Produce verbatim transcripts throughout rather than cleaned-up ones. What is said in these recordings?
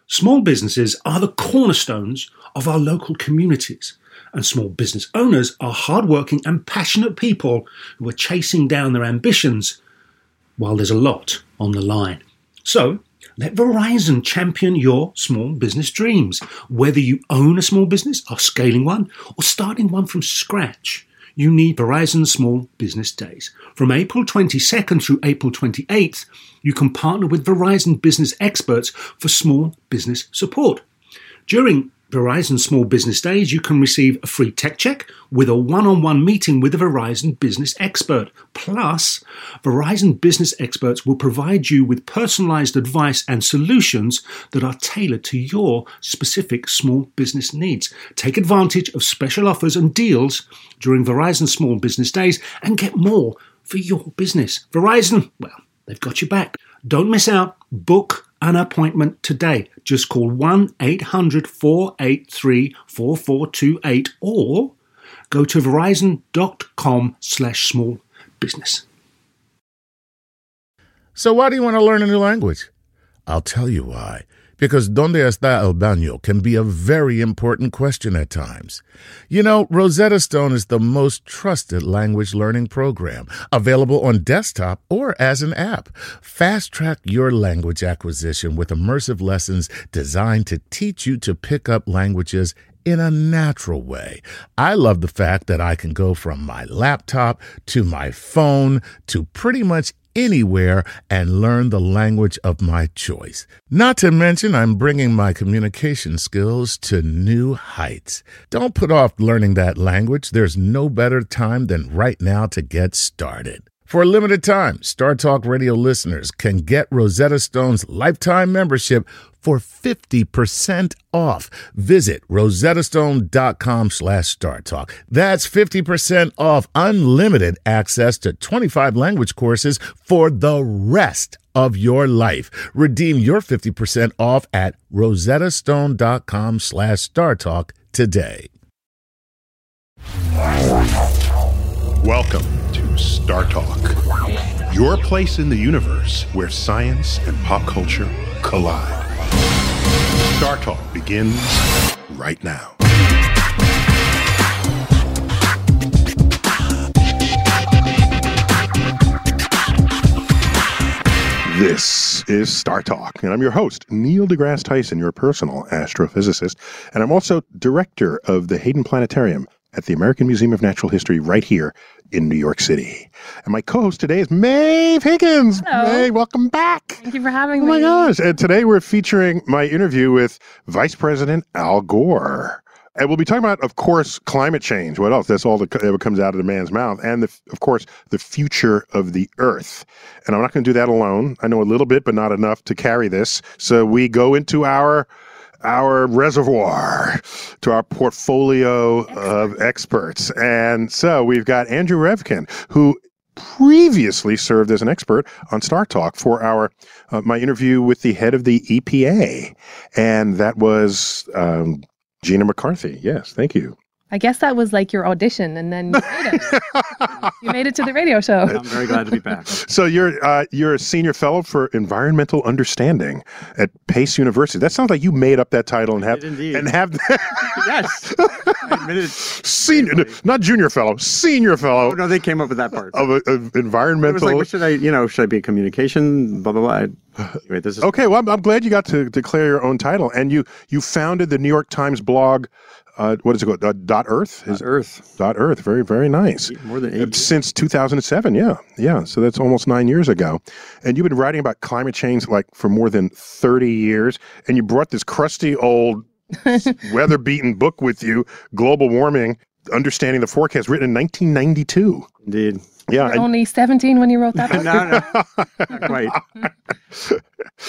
Small businesses are the cornerstones of our local communities, and small business owners are hardworking and passionate people who are chasing down their ambitions while there's a lot on the line. So, let Verizon champion your small business dreams. Whether you own a small business, are scaling one, or starting one from scratch, you need Verizon Small Business Days. From April twenty-second through April twenty-eighth, you can partner with Verizon business experts for small business support. During Verizon Small Business Days, you can receive a free tech check with a one-on-one meeting with a Verizon business expert. Plus, Verizon business experts will provide you with personalized advice and solutions that are tailored to your specific small business needs. Take advantage of special offers and deals during Verizon Small Business Days and get more for your business. Verizon, well, they've got your back. Don't miss out. Book an appointment today. Just call one eight hundred four eight three four four two eight or go to verizon.com slash small business. So why do you want to learn a new language? I'll tell you why. Because ¿Dónde está el baño? Can be a very important question at times. You know, Rosetta Stone is the most trusted language learning program, available on desktop or as an app. Fast-track your language acquisition with immersive lessons designed to teach you to pick up languages in a natural way. I love the fact that I can go from my laptop to my phone to pretty much anywhere and learn the language of my choice. Not to mention, I'm bringing my communication skills to new heights. Don't put off learning that language. There's no better time than right now to get started. For a limited time, Star Talk Radio listeners can get Rosetta Stone's lifetime membership for fifty percent off. Visit rosettastone.com slash StarTalk. That's fifty percent off unlimited access to twenty-five language courses for the rest of your life. Redeem your fifty percent off at rosettastone.com slash StarTalk today. Welcome to Star Talk, your place in the universe where science and pop culture collide. Star Talk begins right now. This is Star Talk, and I'm your host, Neil deGrasse Tyson, your personal astrophysicist, and I'm also director of the Hayden Planetarium at the American Museum of Natural History right here in New York City. And my co-host today is Maeve Higgins. Hello. Maeve, welcome back. Thank you for having oh me. Oh my gosh. And today we're featuring my interview with Vice President Al Gore. And we'll be talking about, of course, climate change. What else? That's all that ever comes out of the man's mouth. And, the, of course, the future of the Earth. And I'm not going to do that alone. I know a little bit, but not enough to carry this. So we go into our our reservoir, to our portfolio Expert. of experts. And so we've got Andrew Revkin, who previously served as an expert on Star Talk for our uh, my interview with the head of the E P A. And that was um, Gina McCarthy. Yes, thank you. I guess that was like your audition, and then you made it. You made it to the radio show. I'm very glad to be back. So you're uh, you're a senior fellow for environmental understanding at Pace University. That sounds like you made up that title and have and have yes, I admitted senior, not junior fellow, senior fellow. Oh, no, they came up with that part of, of environmental. It was like, what should I, you know, should I be a communication? Blah blah blah. Anyway, this is okay. Well, I'm, I'm glad you got to declare your own title, and you you founded the New York Times blog. Uh, what is it called? Uh, Dot Earth? Dot Earth. Dot Earth. Very, very nice. More than eight. Since two thousand seven, yeah. Yeah, so that's almost nine years ago. And you've been writing about climate change like for more than thirty years. And you brought this crusty old weather-beaten book with you, Global Warming, Understanding the Forecast, written in nineteen ninety-two. Indeed. Yeah. You were only seventeen when you wrote that book? no, no, not quite.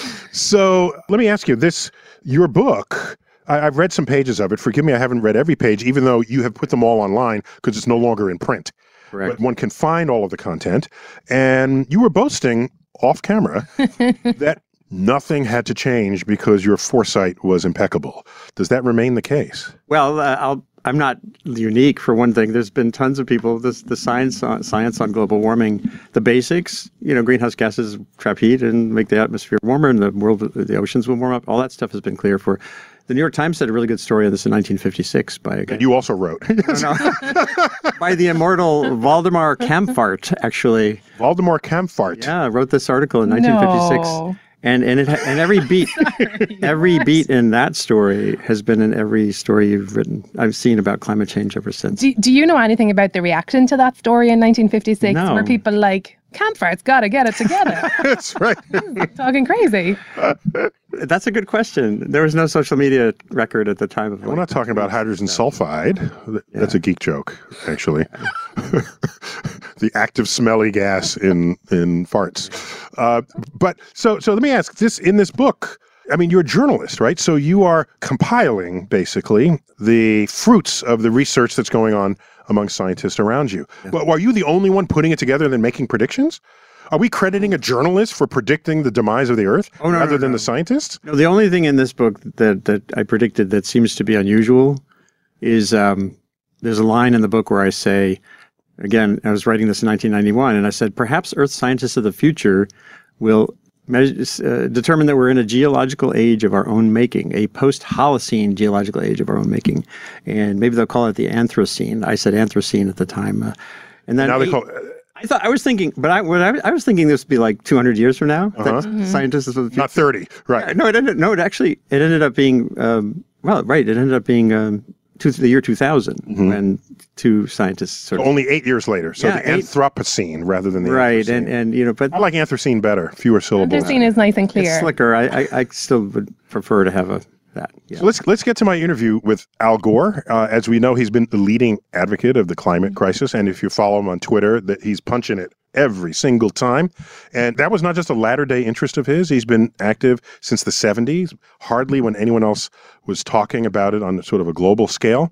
So let me ask you this, your book... I've read some pages of it. Forgive me, I haven't read every page, even though you have put them all online because it's no longer in print. Correct. But one can find all of the content. And you were boasting off camera that nothing had to change because your foresight was impeccable. Does that remain the case? Well, uh, I'll I'm not unique for one thing. There's been tons of people. This the science on, science on global warming, the basics. You know, greenhouse gases trap heat and make the atmosphere warmer, and the world, the oceans will warm up. All that stuff has been clear for. The New York Times did a really good story on this in nineteen fifty-six by a guy. And you also wrote. No, no. By the immortal Valdemar Kamfart, actually. Valdemar Kamfart. Yeah, wrote this article in nineteen fifty-six. No. And and it and every beat, Sorry, every what? beat in that story has been in every story you've written. I've seen about climate change ever since. Do, do you know anything about the reaction to that story in nineteen fifty-six? No. Were people like, Kamfart's got to get it together? That's right. Talking crazy. That's a good question. There was no social media record at the time of. We're not talking about hydrogen sulfide. That's a geek joke, actually. The active smelly gas in in farts. Uh, but so so let me ask this: in this book, I mean, you're a journalist, right? So you are compiling basically the fruits of the research that's going on among scientists around you. Yeah. Well, are you the only one putting it together and then making predictions? Are we crediting a journalist for predicting the demise of the Earth Oh, no, rather no, than no. the scientists? No, the only thing in this book that that I predicted that seems to be unusual is um, there's a line in the book where I say, again, I was writing this in nineteen ninety-one, and I said, perhaps Earth scientists of the future will measure, uh, determine that we're in a geological age of our own making, a post-Holocene geological age of our own making, and maybe they'll call it the Anthropocene. I said Anthropocene at the time, uh, and then Now they eight- call I thought I was thinking, but I what I, I was thinking this would be like two hundred years from now. Uh-huh. That scientists of the future. not thirty, right? No, it ended. No, it actually it ended up being um, well, right. It ended up being um, to the year two thousand when two scientists sort of Only eight years later, so Yeah, the eight- Anthropocene rather than the right, Anthropocene. and and you know, but I like Anthropocene better, fewer syllables. Anthropocene is nice and it's clear. slicker. I, I I still would prefer to have a that. Yeah. So let's let's get to my interview with Al Gore. Uh, as we know, he's been the leading advocate of the climate crisis, and if you follow him on Twitter, that he's punching it every single time. And that was not just a latter-day interest of his. He's been active since the seventies, hardly when anyone else was talking about it on sort of a global scale.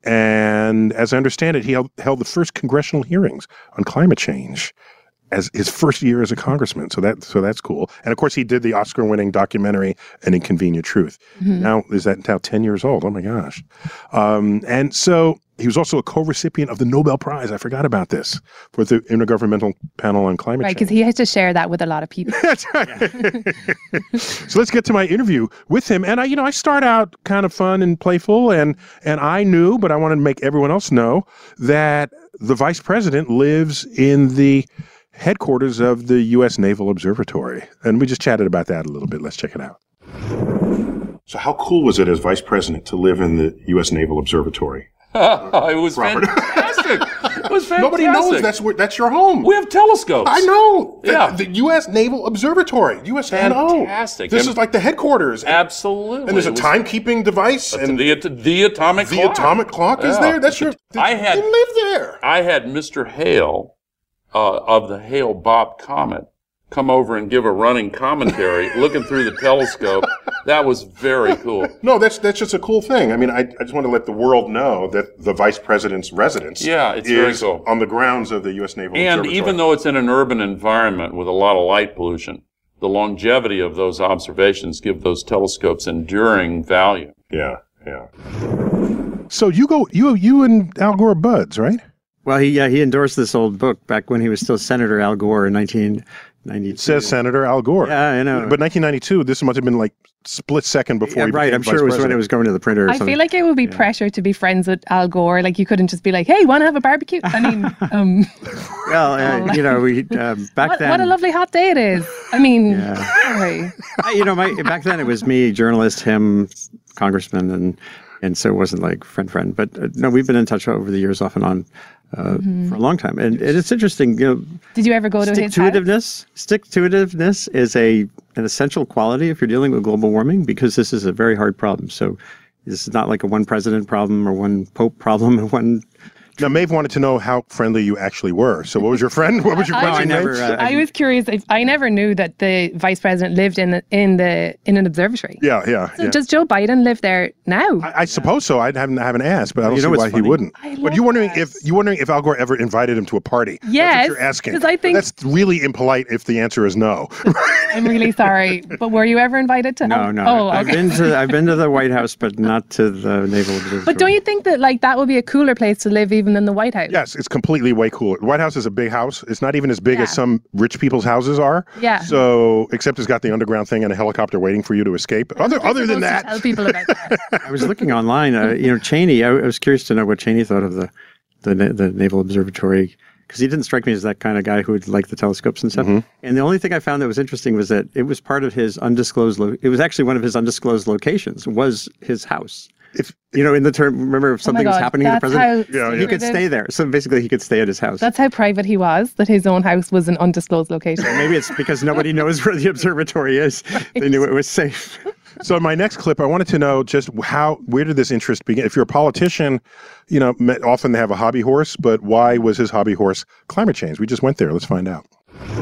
And as I understand it, he held, held the first congressional hearings on climate change as his first year as a congressman. So that so that's cool. And of course, he did the Oscar-winning documentary An Inconvenient Truth. Now, is that now ten years old? Oh my gosh. Um, and so he was also a co-recipient of the Nobel Prize. I forgot about this for the Intergovernmental Panel on Climate Right, because Change. he has to share that with a lot of people. That's right. So let's get to my interview with him. And I, you know, I start out kind of fun and playful, and and I knew, but I wanted to make everyone else know that the vice president lives in the headquarters of the U S Naval Observatory. And we just chatted about that a little bit. Let's check it out. So how cool was it as vice president to live in the U S Naval Observatory? It was Robert. fantastic. It was fantastic. Nobody knows that's where, that's your home. We have telescopes. I know. The, Yeah. the U S Naval Observatory, U S N O. Fantastic. This And- is like the headquarters. Absolutely. And there's a It was- timekeeping device. And the, the atomic the clock. atomic clock is Yeah. there. That's your. I had- You live there. I had Mister Hale uh, of the Hale-Bopp Comet come over and give a running commentary looking through the telescope. That was very cool. No, that's that's just a cool thing. I mean, I, I just want to let the world know that the vice president's residence Yeah, it's is very cool. on the grounds of the U S Naval And Observatory. even though it's in an urban environment with a lot of light pollution, the longevity of those observations give those telescopes enduring value. Yeah, yeah. So you go, you you and Al Gore are buds, right? Well, he yeah he endorsed this old book back when he was still Senator Al Gore in nineteen ninety-two. It says Senator Al Gore. Yeah, I know. But nineteen ninety-two, this must have been like split second before Yeah, he right. became I'm sure vice it was when it president. was going to the printer or I something. feel like it would be pressure to be friends with Al Gore. Like you couldn't just be like, "Hey, want to have a barbecue?" I mean, um, well, uh, you know, we um, back what, then. what a lovely hot day it is. I mean, Yeah. sorry. I, you know, my back then it was me, journalist, him, congressman, and and so it wasn't like friend friend. But uh, no, we've been in touch over the years, off and on, uh, for a long time. And, and it's interesting, you know, Did you ever go to his house? stick-to-itiveness. Stick-to-itiveness is a an essential quality if you're dealing with global warming, because this is a very hard problem. So this is not like a one president problem or one pope problem or one Now, Maeve wanted to know how friendly you actually were. So what was your friend? What was your I, question, I never, Maeve? uh, I was curious. If, I never knew that the vice president lived in the, in the in an observatory. Yeah, yeah. So yeah. does Joe Biden live there now? I, I suppose so. I haven't, I haven't asked, but I don't You know see what's why he funny? wouldn't. I But love you wondering that. if you wondering if Al Gore ever invited him to a party? That's Yes, what you're asking. 'cause I think- that's really impolite if the answer is no. I'm really sorry, but were you ever invited to? No, no. Oh, I've okay. been to I've been to the White House, but not to the Naval Observatory. But don't you think that like that would be a cooler place to live even than the White House? Yes, it's completely way cooler. The White House is a big house. It's not even as big Yeah. as some rich people's houses are. Yeah. So, except it's got the underground thing and a helicopter waiting for you to escape. Other You're other than supposed to that, tell people about that. I was looking online. Uh, you know, Cheney. I, I was curious to know what Cheney thought of the the, na- the Naval Observatory, because he didn't strike me as that kind of guy who would like the telescopes and stuff. Mm-hmm. And the only thing I found that was interesting was that it was part of his undisclosed. Lo- it was actually one of his undisclosed locations. Was his house. if You know, in the term, remember if Oh my something was God, happening to the that's president, how Yeah, he could secretive- stay there. So basically, he could stay at his house. That's how private he was. That his own house was an undisclosed location. Maybe it's because nobody knows where the observatory is. They knew it was safe. So my next clip, I wanted to know just how, where did this interest begin? If you're a politician, you know, me- often they have a hobby horse, but why was his hobby horse climate change? We just went there. Let's find out.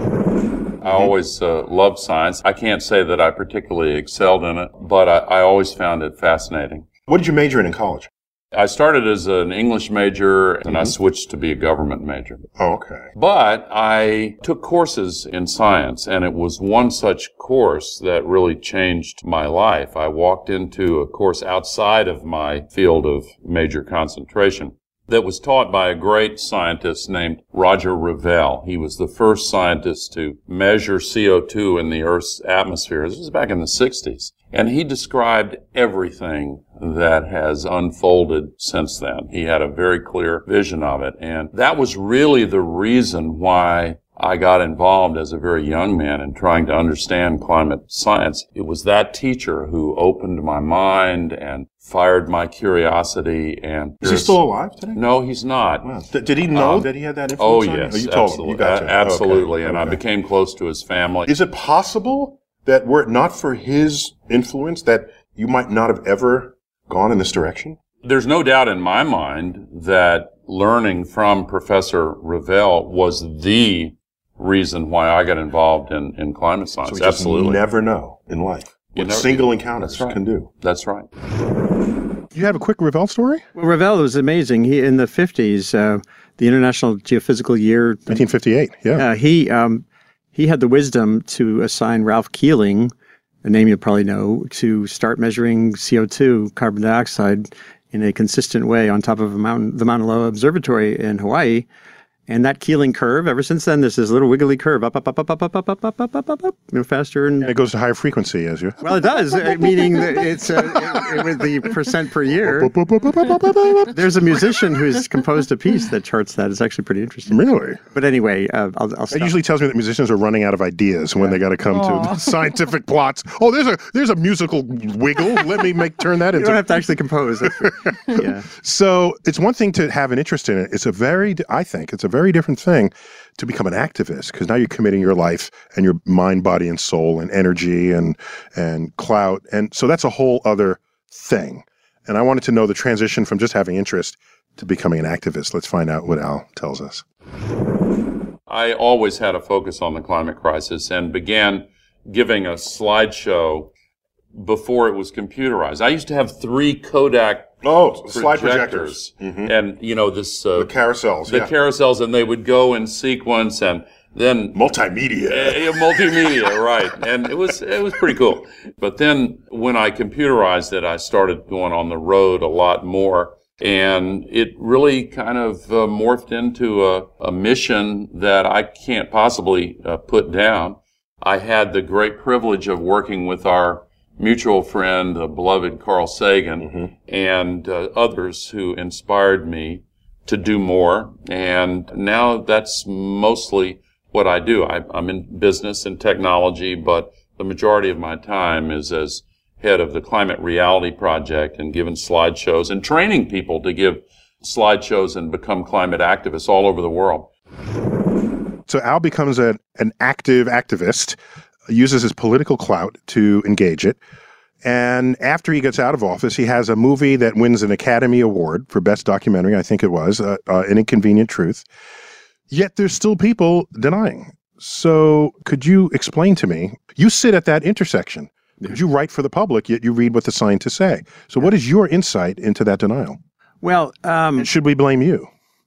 I always uh, loved science. I can't say that I particularly excelled in it, but I, I always found it fascinating. What did you major in in college? I started as an English major, and I switched to be a government major. Oh, okay. But I took courses in science, and it was one such course that really changed my life. I walked into a course outside of my field of major concentration that was taught by a great scientist named Roger Revelle. He was the first scientist to measure C O two in the Earth's atmosphere. This was back in the sixties. And he described everything that has unfolded since then. He had a very clear vision of it. And that was really the reason why I got involved as a very young man in trying to understand climate science. It was that teacher who opened my mind and fired my curiosity. And Is he still alive today? No, he's not. Wow. D- did he know Um, that he had that Oh, influence on you? yes, you told absolutely. him. You got A- to. absolutely. Okay, And I okay. became close to his family. Is it possible that were it not for his influence, that you might not have ever gone in this direction? There's no doubt in my mind that learning from Professor Revelle was the reason why I got involved in, in climate science. So we just Absolutely. never know in life You what never- single encounters That's right. can do. That's right. You have a quick Revelle story? Well, Revelle was amazing. He in the fifties, uh, the International Geophysical Year. nineteen fifty-eight, yeah. Uh, he um, he had the wisdom to assign Ralph Keeling, a name you'll probably know, to start measuring C O two, carbon dioxide, in a consistent way on top of a mountain, the Mauna Loa Observatory in Hawaii. And that Keeling curve, ever since then, there's this little wiggly curve, up, up, up, up, up, up, up, up, up, up, up, up, up, you know, faster and And it goes to higher frequency as you. well, it does, uh, meaning that it's uh, it, it, with the percent per year. There's a musician who's composed a piece that charts that. It's actually pretty interesting. Really? But anyway, uh, I'll, I'll That stop. usually tells me that musicians are running out of ideas when they got to come to scientific plots. Oh, there's a there's a musical wiggle. Let me make turn that You don't into. have to actually compose. That's- yeah. So it's one thing to have an interest in it. It's a very, I think, it's a very different thing to become an activist, because now you're committing your life and your mind, body, and soul, and energy, and and clout, and so that's a whole other thing. And I wanted to know the transition from just having interest to becoming an activist. Let's find out what Al tells us. I always had a focus on the climate crisis and began giving a slideshow before it was computerized. I used to have three Kodak Oh, projectors, and you know this uh, The carousels, the yeah. carousels, and they would go in sequence, and then Multimedia. Uh, multimedia, right? And it was it was pretty cool. But then when I computerized it, I started going on the road a lot more, and it really kind of uh, morphed into a, a mission that I can't possibly uh, put down. I had the great privilege of working with our mutual friend, the beloved Carl Sagan, Mm-hmm. and uh, others who inspired me to do more. And now that's mostly what I do. I, I'm in business and technology, but the majority of my time is as head of the Climate Reality Project and giving slideshows and training people to give slideshows and become climate activists all over the world. So Al becomes a, an active activist, uses his political clout to engage it. And after he gets out of office, he has a movie that wins an Academy Award for Best Documentary, I think it was, uh, uh, An Inconvenient Truth. Yet there's still people denying. So could you explain to me, you sit at that intersection. Could you write for the public, yet you read what the scientists say? So what is your insight into that denial? Well, um, and should we blame you?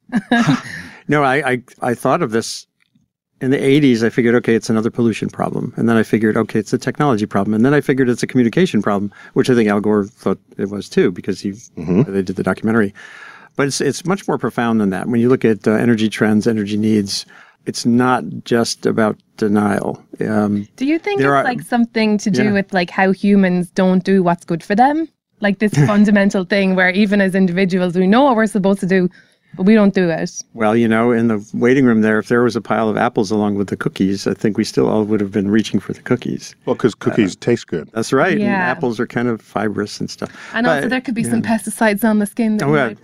no, I, I, I thought of this in the eighties. I figured, okay, it's another pollution problem. And then I figured, okay, it's a technology problem. And then I figured it's a communication problem, which I think Al Gore thought it was too, because he mm-hmm. they did the documentary. But it's it's much more profound than that. When you look at uh, energy trends, energy needs, it's not just about denial. Um, do you think it's are, like something to do yeah. with like how humans don't do what's good for them? Like this fundamental thing where even as individuals, we know what we're supposed to do, but we don't do it. Well, you know, in the waiting room there, if there was a pile of apples along with the cookies, I think we still all would have been reaching for the cookies. Well, because cookies uh, taste good. That's right. Yeah. And apples are kind of fibrous and stuff. And but, also there could be yeah. some pesticides on the skin. That oh, yeah.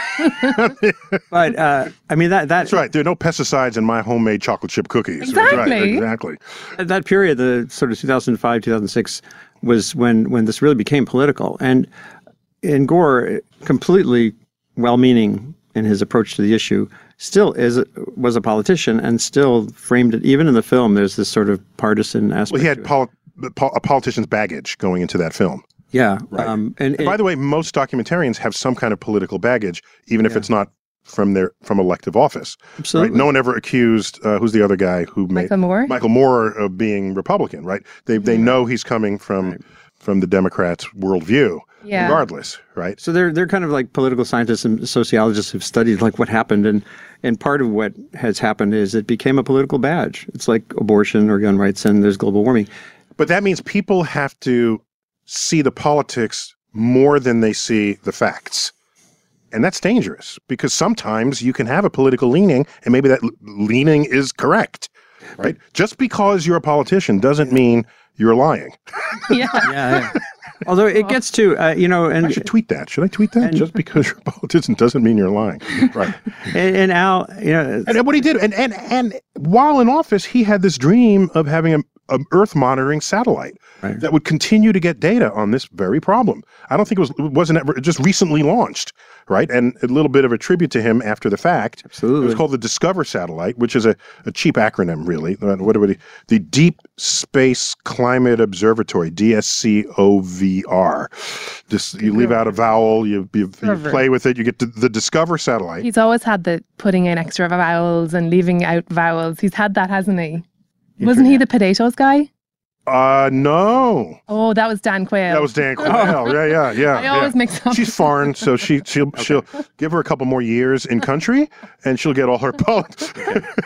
yeah. But, uh, I mean, that, that... That's right. There are no pesticides in my homemade chocolate chip cookies. Exactly. That's right. Exactly. That period, the sort of two thousand five, two thousand six, was when, when this really became political. And and Gore, completely well-meaning in his approach to the issue, still is was a politician and still framed it. Even in the film, there's this sort of partisan aspect. Well, he had poli- a politician's baggage going into that film. Yeah. Right. Um, and, and by the way, most documentarians have some kind of political baggage, even if yeah. it's not from their from elective office. Absolutely. Right? No one ever accused uh, who's the other guy who made Michael Moore. Michael Moore of being Republican. Right? They they know he's coming from Right. from the Democrats' worldview. Yeah. Regardless, right? So they're they're kind of like political scientists and sociologists who've studied like what happened, and and part of what has happened is it became a political badge. It's like abortion or gun rights, and there's global warming. But that means people have to see the politics more than they see the facts. And that's dangerous because sometimes you can have a political leaning and maybe that l- leaning is correct, right? Just because you're a politician doesn't mean you're lying. Yeah. Yeah. yeah. Although it gets to, uh, you know, and I should tweet that. Should I tweet that? and- Just because you're a politician doesn't mean you're lying. Right. and, and Al, you know, And what he did, and, and, and while in office, he had this dream of having a, a Earth monitoring satellite Right. that would continue to get data on this very problem. I don't think it was it wasn't ever just recently launched, right? And a little bit of a tribute to him after the fact. Absolutely. It was called the Discover Satellite, which is a, a cheap acronym, really. What do we? The Deep Space Climate Observatory, D S C O V R. Just you leave out a vowel, you, you, you play with it, you get to the Discover Satellite. He's always had the putting in extra vowels and leaving out vowels. He's had that, hasn't he? Wasn't he the potatoes guy? Uh, no. Oh, that was Dan Quayle. That was Dan Quayle. Yeah, yeah, yeah. I always yeah. mix up. She's foreign, so she she'll she'll give her a couple more years in country, and she'll get all her politics.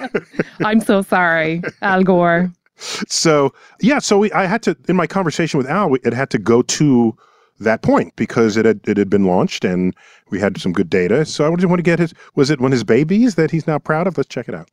I'm so sorry, Al Gore. So yeah, so we, I had to in my conversation with Al, it had to go to that point because it had it had been launched and we had some good data. So I just want to get his. Was it one of his babies that he's now proud of? Let's check it out.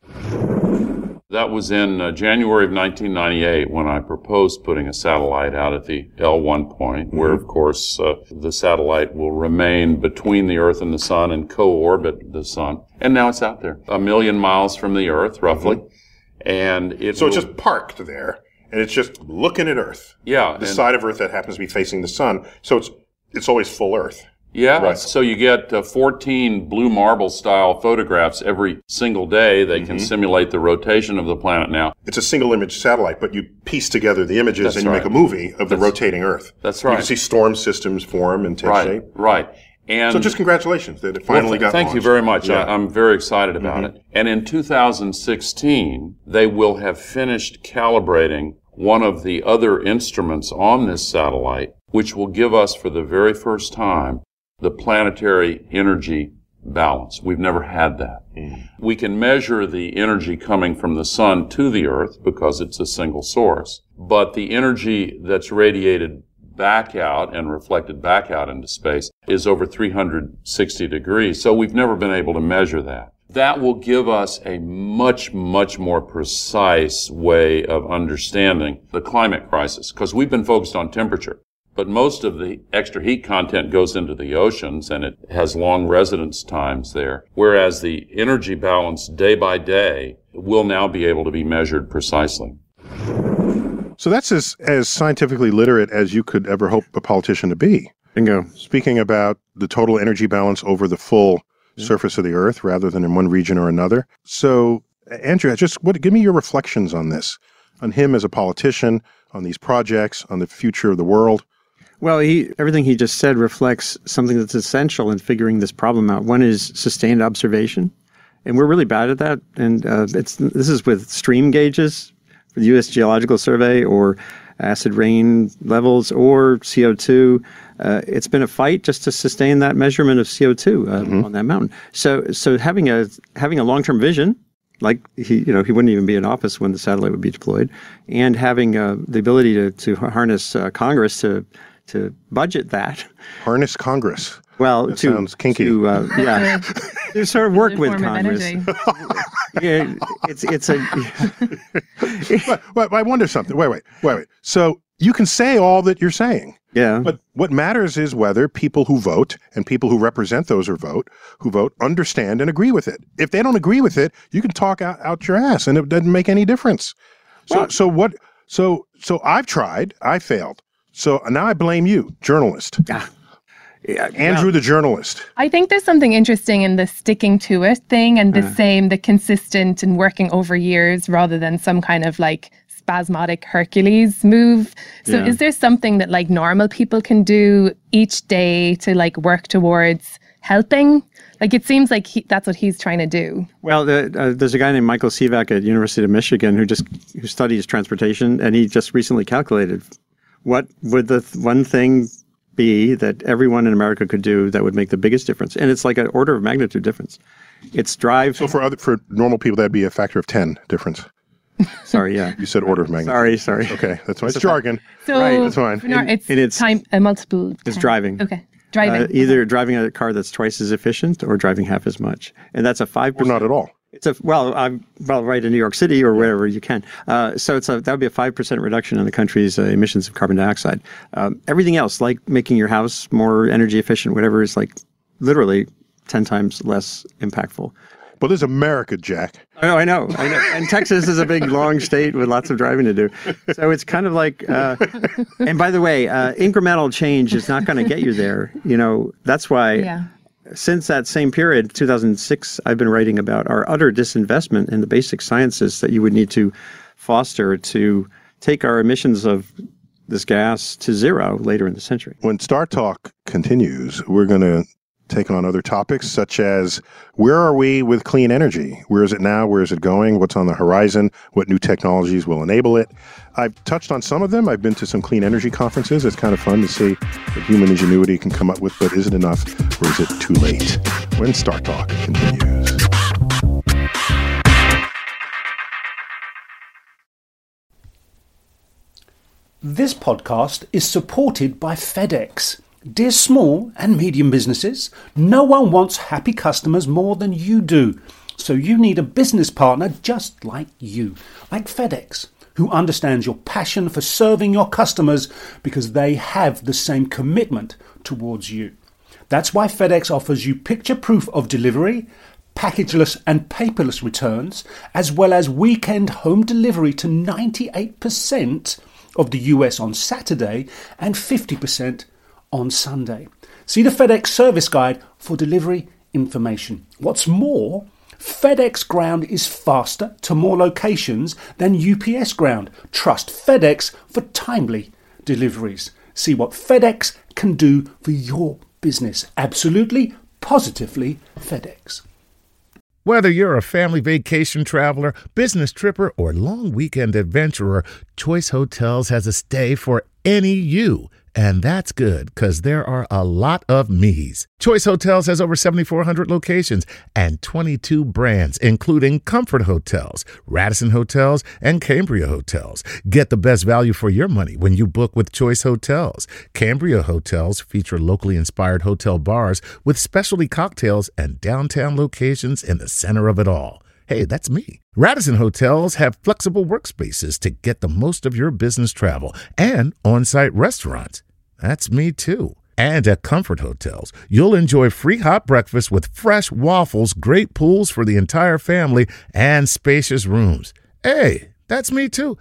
That was in uh, January of nineteen ninety-eight when I proposed putting a satellite out at the L one point, where, of course, uh, the satellite will remain between the Earth and the Sun and co-orbit the Sun. And now it's out there, a million miles from the Earth, roughly. Mm-hmm. And it So will, it's just parked there, and it's just looking at Earth. yeah, The and- side of Earth that happens to be facing the sun. So it's it's always full Earth. Yeah, Right. so you get uh, fourteen blue marble style photographs every single day. They can simulate the rotation of the planet now. It's a single image satellite, but you piece together the images That's and you right. make a movie of the That's- rotating Earth. That's You right. can see storm systems form and take Right, shape. right. And So just congratulations that it finally Well, th- got Thank you launched. very much. Yeah. I, I'm very excited about Mhm. it. And in two thousand sixteen, they will have finished calibrating one of the other instruments on this satellite, which will give us for the very first time the planetary energy balance. We've never had that. Mm. We can measure the energy coming from the sun to the Earth because it's a single source, but the energy that's radiated back out and reflected back out into space is over three hundred sixty degrees. So we've never been able to measure that. That will give us a much, much more precise way of understanding the climate crisis because we've been focused on temperature. But most of the extra heat content goes into the oceans and it has long residence times there. Whereas the energy balance day by day will now be able to be measured precisely. So that's as, as scientifically literate as you could ever hope a politician to be. Bingo. Speaking about the total energy balance over the full yeah. surface of the Earth rather than in one region or another. So, Andrew, just what, give me your reflections on this, on him as a politician, on these projects, on the future of the world. Well, he, everything he just said reflects something that's essential in figuring this problem out. One is sustained observation, and we're really bad at that. And uh, it's this is with stream gauges for the U S Geological Survey, or acid rain levels, or C O two. Uh, it's been a fight just to sustain that measurement of C O two uh, mm-hmm. on that mountain. So, so having a having a long-term vision, like he, you know, he wouldn't even be in office when the satellite would be deployed, and having uh, the ability to to harness uh, Congress to to budget that. Harness Congress. Well, that to, sounds kinky. To, uh, yeah, to sort of work with Congress. yeah, it's it's a. but, but I wonder something. Wait, wait, wait, wait. So you can say all that you're saying. Yeah. But what matters is whether people who vote and people who represent those who vote, who vote, understand and agree with it. If they don't agree with it, you can talk out, out your ass, and it doesn't make any difference. So, well, so what? So, so I've tried. I failed. So now I blame you, journalist. Ah. Yeah, Andrew, well, the journalist. I think there's something interesting in the sticking to it thing and the uh, same, the consistent and working over years rather than some kind of like spasmodic Hercules move. So yeah. is there something that like normal people can do each day to like work towards helping? Like it seems like he, that's what he's trying to do. Well, the, uh, there's a guy named Michael Sivak at University of Michigan who just who studies transportation, and he just recently calculated what would the th- one thing be that everyone in America could do that would make the biggest difference. And it's like an order of magnitude difference. It's drive. So for other for normal people, that'd be a factor of ten difference. Sorry, yeah. You said order of magnitude. Sorry, sorry. Okay, that's fine. It's jargon. So Right, that's fine. no, And- it's, and it's- time a multiple. It's time. driving. Okay, driving. Uh, either driving a car that's twice as efficient or driving half as much. And that's a five Or percent. not at all. It's a, well, I'm, well, right in New York City or wherever you can. Uh, so it's a, that would be a five percent reduction in the country's uh, emissions of carbon dioxide. Um, everything else, like making your house more energy efficient, whatever, is like literally ten times less impactful. But this is America, Jack. I know, I know, I know. And Texas is a big, long state with lots of driving to do. So it's kind of like, uh, and by the way, uh, incremental change is not going to get you there. You know, that's why yeah. since that same period, two thousand six, I've been writing about our utter disinvestment in the basic sciences that you would need to foster to take our emissions of this gas to zero later in the century. When Star Talk continues, we're going to take on other topics such as where are we with clean energy? Where is it now? Where is it going? What's on the horizon? What new technologies will enable it? I've touched on some of them. I've been to some clean energy conferences. It's kind of fun to see what human ingenuity can come up with, but is it enough or is it too late? When Star Talk continues. This podcast is supported by FedEx. Dear small and medium businesses, no one wants happy customers more than you do. So you need a business partner just like you, like FedEx, who understands your passion for serving your customers because they have the same commitment towards you. That's why FedEx offers you picture proof of delivery, packageless and paperless returns, as well as weekend home delivery to ninety-eight percent of the U S on Saturday and fifty percent on Sunday. See the FedEx service guide for delivery information. What's more, FedEx Ground is faster to more locations than U P S Ground. Trust FedEx for timely deliveries. See what FedEx can do for your business. Absolutely, positively FedEx. Whether you're a family vacation traveler, business tripper, or long weekend adventurer, Choice Hotels has a stay for any you. And that's good, because there are a lot of me's. Choice Hotels has over seventy-four hundred locations and twenty-two brands, including Comfort Hotels, Radisson Hotels, and Cambria Hotels. Get the best value for your money when you book with Choice Hotels. Cambria Hotels feature locally inspired hotel bars with specialty cocktails and downtown locations in the center of it all. Hey, that's me. Radisson Hotels have flexible workspaces to get the most of your business travel and on-site restaurants. That's me too. And at Comfort Hotels, you'll enjoy free hot breakfast with fresh waffles, great pools for the entire family, and spacious rooms. Hey, that's me too.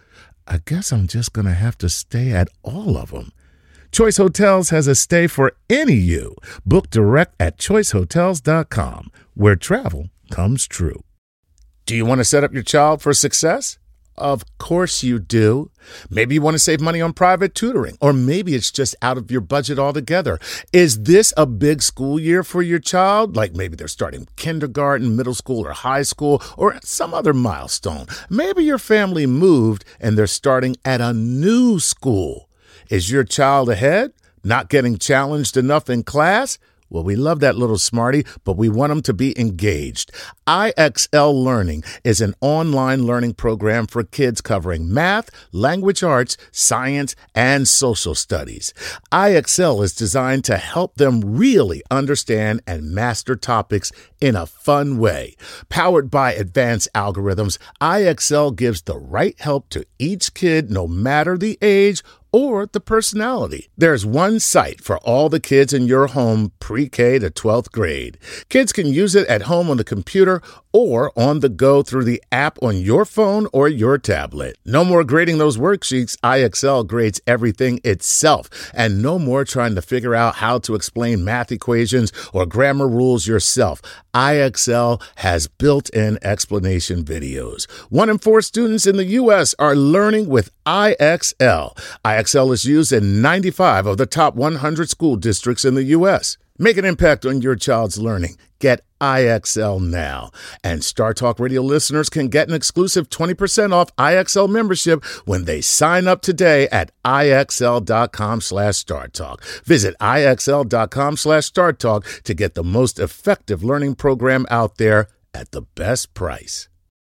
I guess I'm just going to have to stay at all of them. Choice Hotels has a stay for any you. Book direct at choice hotels dot com, where travel comes true. Do you want to set up your child for success? Of course you do. Maybe you want to save money on private tutoring, or maybe it's just out of your budget altogether. Is this a big school year for your child? Like maybe they're starting kindergarten, middle school, or high school, or some other milestone. Maybe your family moved and they're starting at a new school. Is your child ahead? Not getting challenged enough in class? Well, we love that little smarty, but we want them to be engaged. I X L Learning is an online learning program for kids covering math, language arts, science, and social studies. I X L is designed to help them really understand and master topics in a fun way. Powered by advanced algorithms, I X L gives the right help to each kid, no matter the age or the personality. There's one site for all the kids in your home pre-K to twelfth grade. Kids can use it at home on the computer or on the go through the app on your phone or your tablet. No more grading those worksheets. I X L grades everything itself. And no more trying to figure out how to explain math equations or grammar rules yourself. I X L has built-in explanation videos. One in four students in the U S are learning with I X L. I X L is used in ninety-five of the top one hundred school districts in the U S. Make an impact on your child's learning. Get I X L now. And Star Talk Radio listeners can get an exclusive twenty percent off I X L membership when they sign up today at IXL.com slash Star Talk. Visit IXL.com slash Star Talk to get the most effective learning program out there at the best price.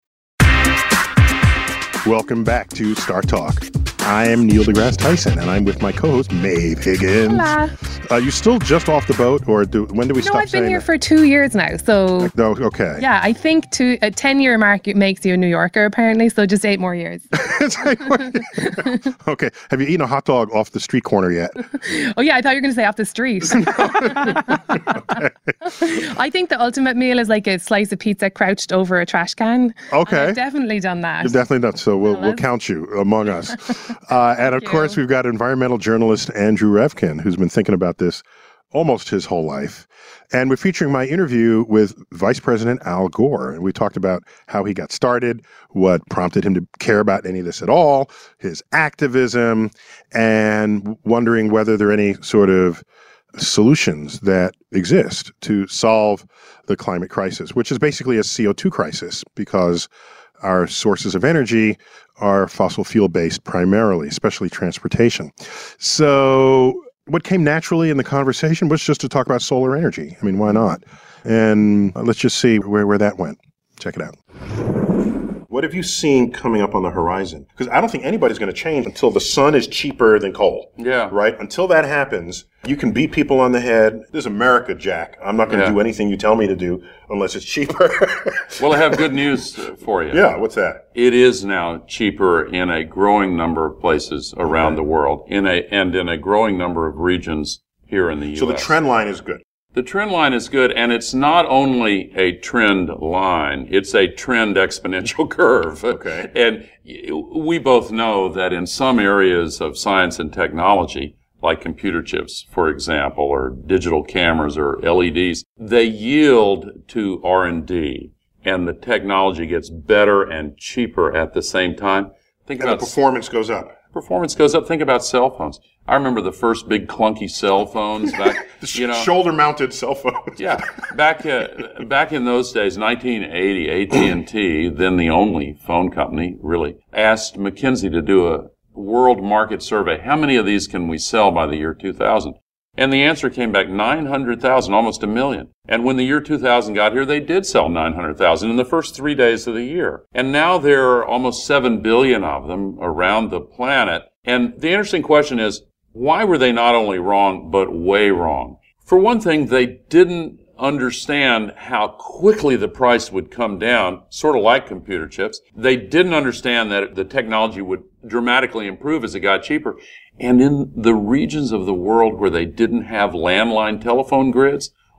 Welcome back to Star Talk. I am Neil deGrasse Tyson, and I'm with my co-host, Maeve Higgins. Hola. Uh, you still just off the boat, or do, when do we no, stop I've been here that? for two years now, so... No, okay. Yeah, I think two, a ten-year mark it makes you a New Yorker, apparently, so just eight more years. Okay. Have you eaten a hot dog off the street corner yet? Oh, yeah, I thought you were going to say off the street. I think the ultimate meal is like a slice of pizza crouched over a trash can. Okay. I've definitely done that. You've definitely done so. We'll, Well, we'll let's- count you among us. Uh, and of you. course, we've got environmental journalist Andrew Revkin, who's been thinking about this almost his whole life. And we're featuring my interview with Vice President Al Gore. And we talked about how he got started, what prompted him to care about any of this at all, his activism, and wondering whether there are any sort of solutions that exist to solve the climate crisis, which is basically a C O two crisis because our sources of energy are fossil fuel based primarily, especially transportation. So what came naturally in the conversation was just to talk about solar energy. I mean, why not? And let's just see where, where that went. Check it out. What have you seen coming up on the horizon? Because I don't think anybody's going to change until the sun is cheaper than coal. Yeah. Right? Until that happens, you can beat people on the head. This is America, Jack. I'm not going to Yeah. do anything you tell me to do unless it's cheaper. Well, I have good news for you. Yeah, what's that? It is now cheaper in a growing number of places around Okay. the world, in a and in a growing number of regions here in the U S. So the trend line is good. The trend line is good, and it's not only a trend line, it's a trend exponential curve. Okay. And we both know that in some areas of science and technology, like computer chips, for example, or digital cameras or L E Ds, they yield to R and D, and the technology gets better and cheaper at the same time. Think And the about performance goes up. performance goes up. Think about cell phones. I remember the first big clunky cell phones back, you know. Shoulder-mounted cell phones. Yeah, back uh, back in those days, nineteen eighty, A T and T, then the only phone company really, asked McKinsey to do a world market survey. How many of these can we sell by the year two thousand? And the answer came back nine hundred thousand, almost a million. And when the year two thousand got here, they did sell nine hundred thousand in the first three days of the year. And now there are almost seven billion of them around the planet. And the interesting question is, why were they not only wrong, but way wrong? For one thing, they didn't understand how quickly the price would come down, sort of like computer chips. They didn't understand that the technology would dramatically improve as it got cheaper. And in the regions of the world where they didn't have landline telephone grids,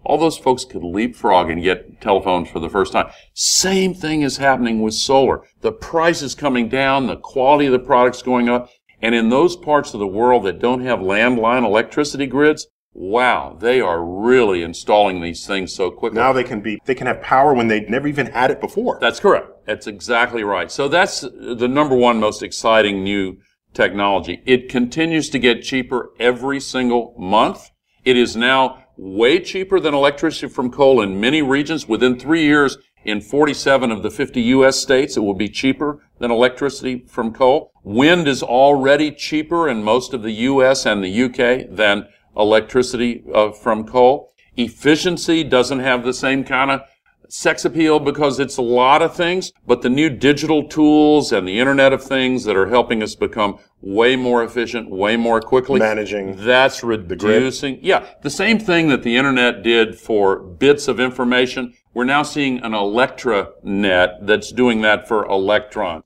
all those folks could leapfrog and get telephones for the first time. Same thing is happening with solar. The price is coming down, the quality of the product's going up, and in those parts of the world that don't have landline electricity grids, wow, they are really installing these things so quickly. Now they can be, they can have power when they never even had it before. That's correct. That's exactly right. So that's the number one most exciting new technology. It continues to get cheaper every single month. It is now way cheaper than electricity from coal in many regions. Within three years, in forty-seven of the fifty U S states, it will be cheaper than electricity from coal. Wind is already cheaper in most of the U S and the U K than electricity uh, from coal. Efficiency doesn't have the same kind of sex appeal because it's a lot of things, but the new digital tools and the Internet of Things that are helping us become way more efficient, way more quickly. Managing That's reducing. Yeah, the same thing that the Internet did for bits of information. We're now seeing an Electranet that's doing that for electrons.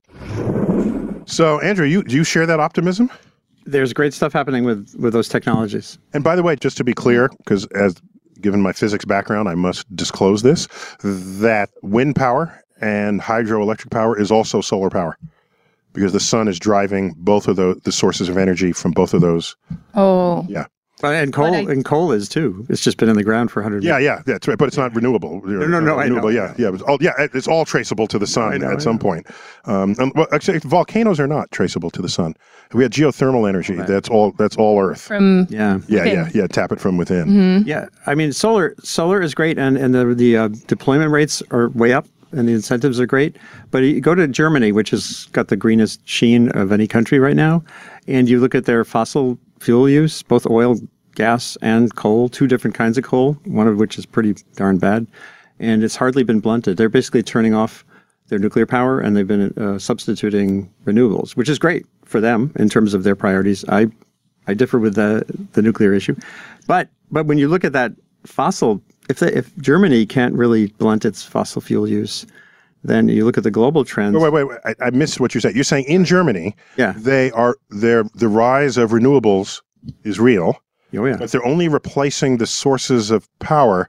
So, Andrew, you do you share that optimism? There's great stuff happening with, with those technologies. And by the way, just to be clear, because as given my physics background, I must disclose this, that wind power and hydroelectric power is also solar power, because the sun is driving both of the, the sources of energy from both of those. Oh. Yeah. Well, and coal I- and coal is too. It's just been in the ground for one hundred Yeah, years. yeah, that's right. But it's not renewable. No, no, no, I know. renewable, yeah, yeah. It's all, yeah, it's all traceable to the sun I know, at I some know. point. Um, and, well, actually, volcanoes are not traceable to the sun. We have geothermal energy. Right. That's all. That's all Earth. From Yeah. yeah, within. yeah, yeah. Tap it from within. Yeah, I mean, solar solar is great, and and the the uh, deployment rates are way up, and the incentives are great. But you go to Germany, which has got the greenest sheen of any country right now, and you look at their fossil fuel use, both oil, gas, and coal, two different kinds of coal, one of which is pretty darn bad, and it's hardly been blunted. They're basically turning off their nuclear power, and they've been uh, substituting renewables, which is great for them in terms of their priorities. I I differ with the the nuclear issue, but but when you look at that fossil, if they, if Germany can't really blunt its fossil fuel use, then you look at the global trends. Wait, wait, wait. wait. I, I missed what you said. You're saying in Germany, Yeah. they are their the rise of renewables is real, Oh yeah, but they're only replacing the sources of power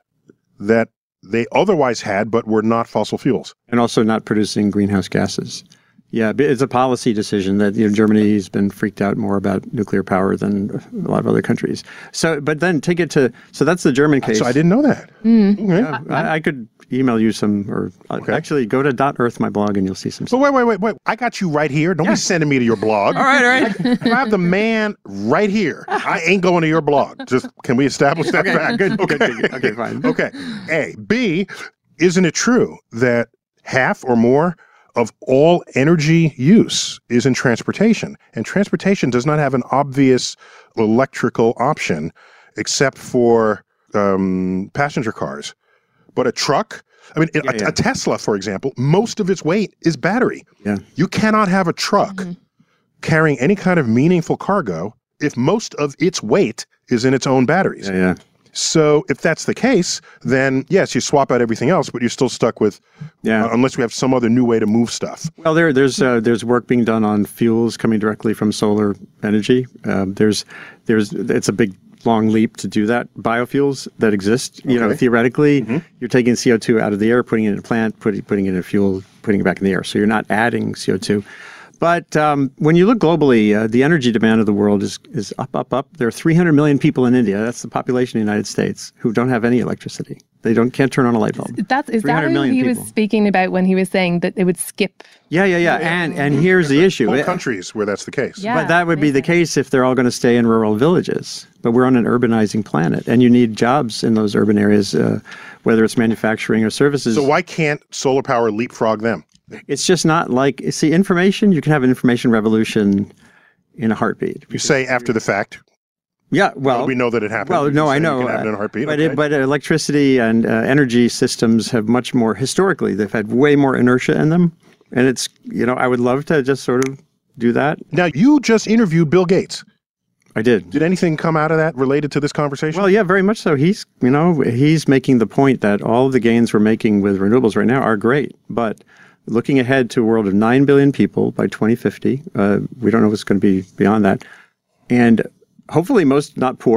that they otherwise had, but were not fossil fuels. and also not producing greenhouse gases. Yeah, but it's a policy decision that you know Germany's been freaked out more about nuclear power than a lot of other countries. So, but then take it to so that's the German case. So I didn't know that. Okay. Yeah, I, I could email you some, or uh, actually go to dot earth, my blog, and you'll see some So stuff. wait, wait, wait, wait. I got you right here. Don't be sending me to your blog. All right, all right. I have the man right here. I ain't going to your blog. Just can we establish that Okay, fact? good, Okay. good, good. Okay, fine. Okay. A. B. Isn't it true that half or more of all energy use is in transportation? And transportation does not have an obvious electrical option except for um, passenger cars. But a truck, I mean, a, yeah. a Tesla, for example, most of its weight is battery. Yeah. You cannot have a truck carrying any kind of meaningful cargo if most of its weight is in its own batteries. Yeah, yeah. So if that's the case, then yes, you swap out everything else, but you're still stuck with, Yeah. uh, unless we have some other new way to move stuff. Well, there, there's uh, there's work being done on fuels coming directly from solar energy. Um, there's there's it's a big long leap to do that. Biofuels that exist, you know, Okay. theoretically, you're taking C O two out of the air, putting it in a plant, putting putting it in a fuel, putting it back in the air. So you're not adding C O two. But um, when you look globally, uh, the energy demand of the world is is up, up, up. There are three hundred million people in India. That's the population of the United States who don't have any electricity. They don't can't turn on a light bulb. That's is that 300 what million he people. was speaking about when he was saying that they would skip? Yeah, yeah, yeah. And and here's the issue. Whole It- countries where that's the case. Yeah. But that would be the amazing. case if they're all going to stay in rural villages. But we're on an urbanizing planet, and you need jobs in those urban areas, uh, whether it's manufacturing or services. So why can't solar power leapfrog them? It's just not like, see, information, you can have an information revolution in a heartbeat. You say after the fact. Yeah, well, we know that it happened. Well, You no, say I you know. can have it in a heartbeat. But, okay. it, but electricity and uh, energy systems have much more, historically, they've had way more inertia in them. And it's, you know, I would love to just sort of do that. Now, you just interviewed Bill Gates. I did. Did anything come out of that related to this conversation? Well, yeah, very much so. He's, you know, he's making the point that all of the gains we're making with renewables right now are great, but looking ahead to a world of nine billion people by twenty fifty, uh, we don't know what's going to be beyond that, and hopefully most not poor,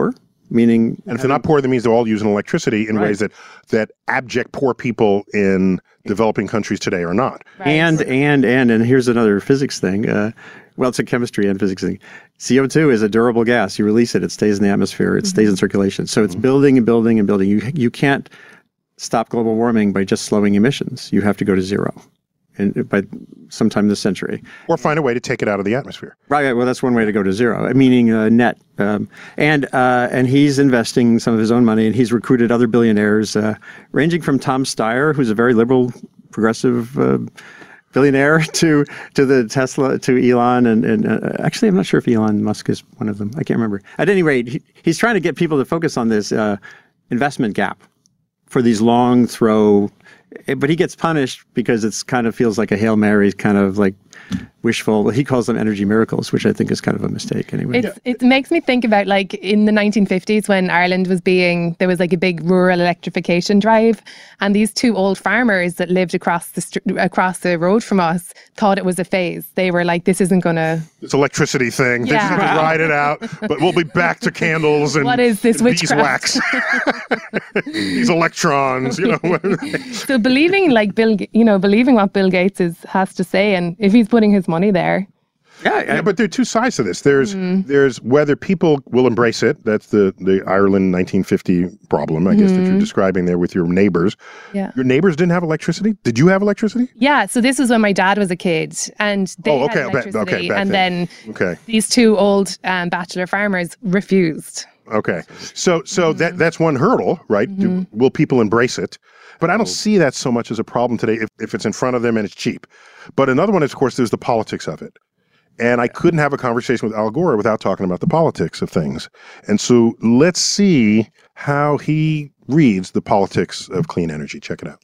meaning... And if they're not poor, that means they're all using electricity in Right. ways that, that abject poor people in developing countries today are not. Right. And, and, and, and here's another physics thing. Uh, well, it's a chemistry and physics thing. C O two is a durable gas. You release it, it stays in the atmosphere, it mm-hmm. stays in circulation. So it's building and building and building. You, you can't stop global warming by just slowing emissions. You have to go to zero. And by sometime this century. Or find a way to take it out of the atmosphere. Right. Well, that's one way to go to zero, meaning uh, net. Um, and uh, and he's investing some of his own money, and he's recruited other billionaires, uh, ranging from Tom Steyer, who's a very liberal, progressive uh, billionaire, to to the Tesla, to Elon, and and uh, actually, I'm not sure if Elon Musk is one of them. I can't remember. At any rate, he, he's trying to get people to focus on this uh, investment gap for these long throw. But he gets punished because it's kind of feels like a Hail Mary, kind of like wishful. He calls them energy miracles, which I think is kind of a mistake anyway. It's, it makes me think about like in the nineteen fifties when Ireland was being, there was like a big rural electrification drive, and these two old farmers that lived across the str- across the road from us thought it was a phase. They were like, this isn't going to... This electricity thing, they Yeah. just have to ride it out, but we'll be back to candles and What is this beeswax. witchcraft? These electrons, you know. So believing like Bill, Ga- you know, believing what Bill Gates is, has to say, and if he's putting his money there. Yeah, Yeah, but there are two sides to this. There's there's whether people will embrace it. That's the, the Ireland nineteen fifty problem, I guess, that you're describing there with your neighbors. Yeah. Your neighbors didn't have electricity? Did you have electricity? Yeah, so this was when my dad was a kid, and they Oh, okay, had back- electricity, okay, back and then. then Okay. these two old um, bachelor farmers refused. Okay. So so that that's one hurdle, right? Do, will people embrace it? But I don't see that so much as a problem today if, if it's in front of them and it's cheap. But another one is, of course, there's the politics of it. And I couldn't have a conversation with Al Gore without talking about the politics of things. And so let's see how he reads the politics of clean energy. Check it out.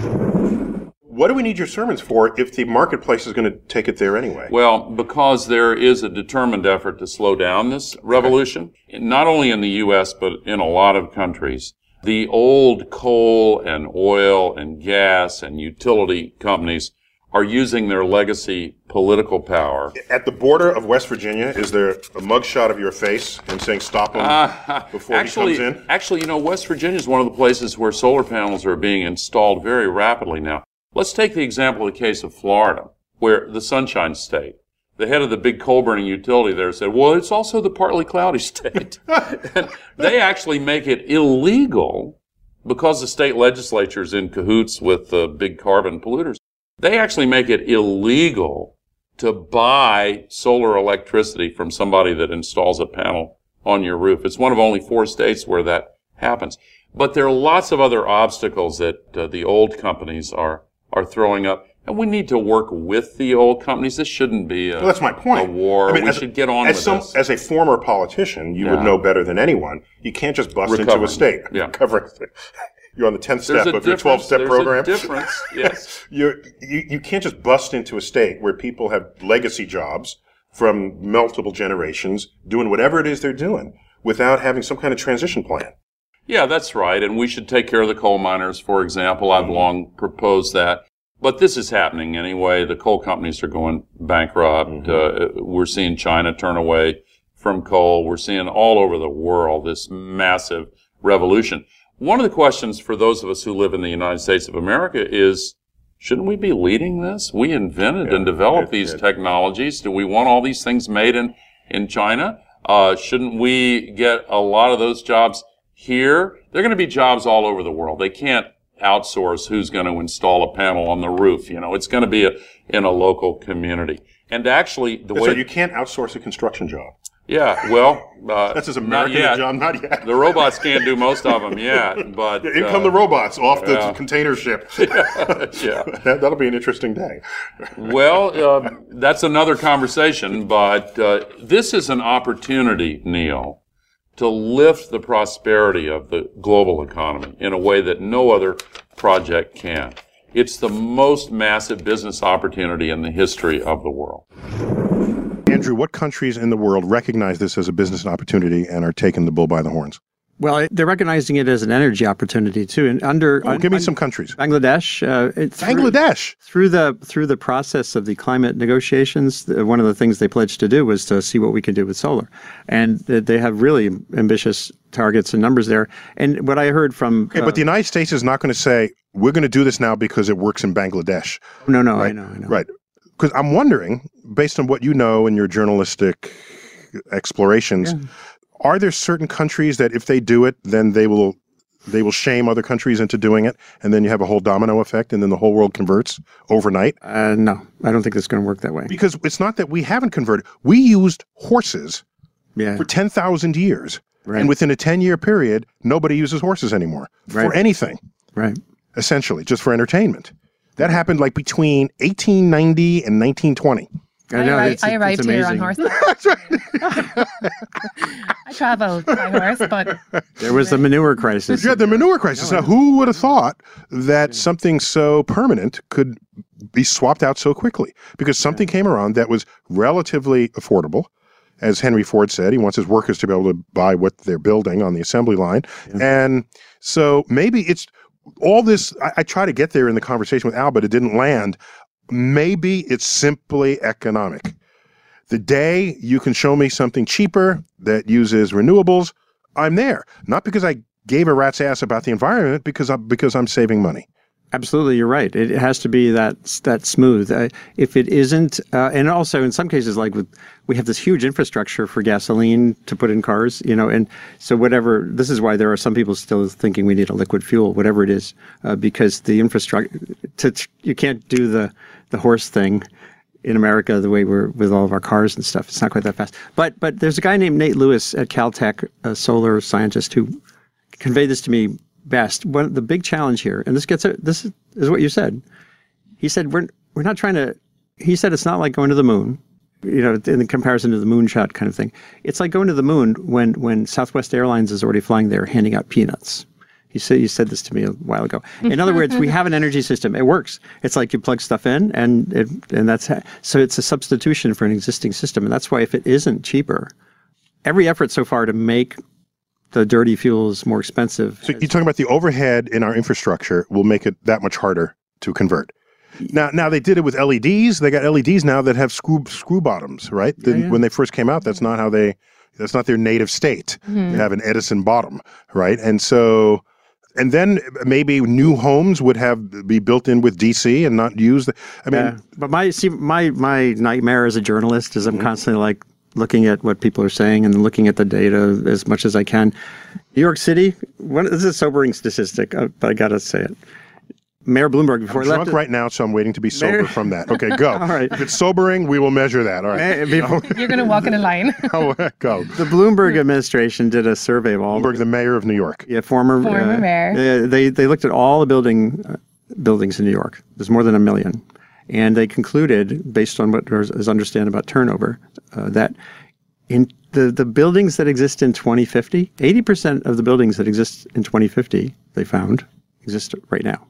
What do we need your sermons for if the marketplace is going to take it there anyway? Well, because there is a determined effort to slow down this revolution, not only in the U S, but in a lot of countries. The old coal and oil and gas and utility companies are using their legacy political power. At the border of West Virginia, is there a mugshot of your face and saying stop him Uh, before actually, he comes in? Actually, you know, West Virginia is one of the places where solar panels are being installed very rapidly now. Let's take the example of the case of Florida, where the Sunshine State, the head of the big coal-burning utility there said, well, it's also the partly cloudy state. And they actually make it illegal because the state legislature is in cahoots with the big carbon polluters. They actually make it illegal to buy solar electricity from somebody that installs a panel on your roof. It's one of only four states where that happens. But there are lots of other obstacles that uh, the old companies are are throwing up. And we need to work with the old companies. This shouldn't be a, Well, that's my point. a war. I mean, we as, should get on as with some, this. As a former politician, you Yeah. would know better than anyone. You can't just bust into Recovering. a state. Yeah. Recovering. You're on the tenth There's step a of your difference. twelve-step There's program. a difference, yes. You're, you you can't just bust into a state where people have legacy jobs from multiple generations doing whatever it is they're doing without having some kind of transition plan. Yeah, that's right. And we should take care of the coal miners, for example. I've long proposed that. But this is happening anyway. The coal companies are going bankrupt. Uh, we're seeing China turn away from coal. We're seeing all over the world this massive revolution. One of the questions for those of us who live in the United States of America is, shouldn't we be leading this? We invented Yeah, and developed it- these it- technologies. Do we want all these things made in, in China? Uh, shouldn't we get a lot of those jobs here? They're going to be jobs all over the world. They can't outsource who's going to install a panel on the roof. You know, it's going to be a, in a local community. And actually, the So way... you can't outsource a construction job. Yeah, well... Uh, That's as not American yet. a job, not yet. The robots can't do most of them yet, but... In come uh, the robots off the yeah. container ship. yeah. That, that'll be an interesting day. Well, uh, that's another conversation, but uh, this is an opportunity, Neil, to lift the prosperity of the global economy in a way that no other project can. It's the most massive business opportunity in the history of the world. Andrew, what countries in the world recognize this as a business opportunity and are taking the bull by the horns? Well, they're recognizing it as an energy opportunity too. And under Oh, give me un- some countries. Bangladesh, uh, it, through, Bangladesh. through the through the process of the climate negotiations, the, one of the things they pledged to do was to see what we can do with solar, and th- they have really ambitious targets and numbers there. And what I heard from... Okay, uh, but the United States is not going to say, we're going to do this now because it works in Bangladesh. No, no, right? I know, I know. Right. Because I'm wondering, based on what you know in your journalistic explorations, yeah. are there certain countries that if they do it, then they will they will shame other countries into doing it, and then you have a whole domino effect, and then the whole world converts overnight? Uh, no, I don't think it's going to work that way. Because it's not that we haven't converted. We used horses yeah. for ten thousand years. Right. And within a ten-year period, nobody uses horses anymore right. for anything. Right. Essentially, just for entertainment. That happened like between eighteen ninety and nineteen twenty. I know. I, it's, I arrived it's here on horseback. I traveled by horse, but... There was the manure crisis. Yeah, the manure crisis. Now, who would have thought that something so permanent could be swapped out so quickly? Because something came around that was relatively affordable. As Henry Ford said, he wants his workers to be able to buy what they're building on the assembly line. Yeah. And so maybe it's all this, I, I try to get there in the conversation with Al, but it didn't land. Maybe it's simply economic. The day you can show me something cheaper that uses renewables, I'm there. Not because I gave a rat's ass about the environment, because I'm, because I'm saving money. Absolutely, you're right. It has to be that that smooth. Uh, if it isn't, uh, and also in some cases, like with, we have this huge infrastructure for gasoline to put in cars, you know, and so whatever. This is why there are some people still thinking we need a liquid fuel, whatever it is, uh, because the infrastructure. To, you can't do the the horse thing in America the way we're with all of our cars and stuff. It's not quite that fast. But but there's a guy named Nate Lewis at Caltech, a solar scientist, who conveyed this to me best. One the big challenge here, and this gets this is, is what you said. He said we're we're not trying to. He said it's not like going to the moon, you know, in comparison to the moonshot kind of thing. It's like going to the moon when when Southwest Airlines is already flying there, handing out peanuts. He said he said this to me a while ago. In other words, we have an energy system. It works. It's like you plug stuff in, and it and that's ha- so it's a substitution for an existing system, and that's why if it isn't cheaper, every effort so far to make the dirty fuels more expensive. So you're talking about the overhead in our infrastructure will make it that much harder to convert. Now, now they did it with L E Ds. They got L E Ds now that have screw screw bottoms, right? Yeah, the, yeah. When they first came out, that's not how they. That's not their native state. Mm-hmm. They have an Edison bottom, right? And so, and then maybe new homes would have be built in with D C and not use the. I mean, yeah. But my see my my nightmare as a journalist is I'm mm-hmm. constantly like looking at what people are saying and looking at the data as much as I can. New York City, one, this is a sobering statistic, uh, but I got to say it. Mayor Bloomberg, before I'm he drunk left, right now, so I'm waiting to be sober Mayor, from that. Okay, go. All right. If it's sobering, we will measure that. All right. Mayor, before, You're going to walk in a line. go. go. The Bloomberg administration did a survey of all. Bloomberg, the mayor of New York. Yeah, former, former uh, mayor. Uh, they they looked at all the building uh, buildings in New York. There's more than a million, and they concluded, based on what is understand about turnover, uh, that in the the buildings that exist in twenty fifty, eighty percent of the buildings that exist in twenty fifty, they found, exist right now.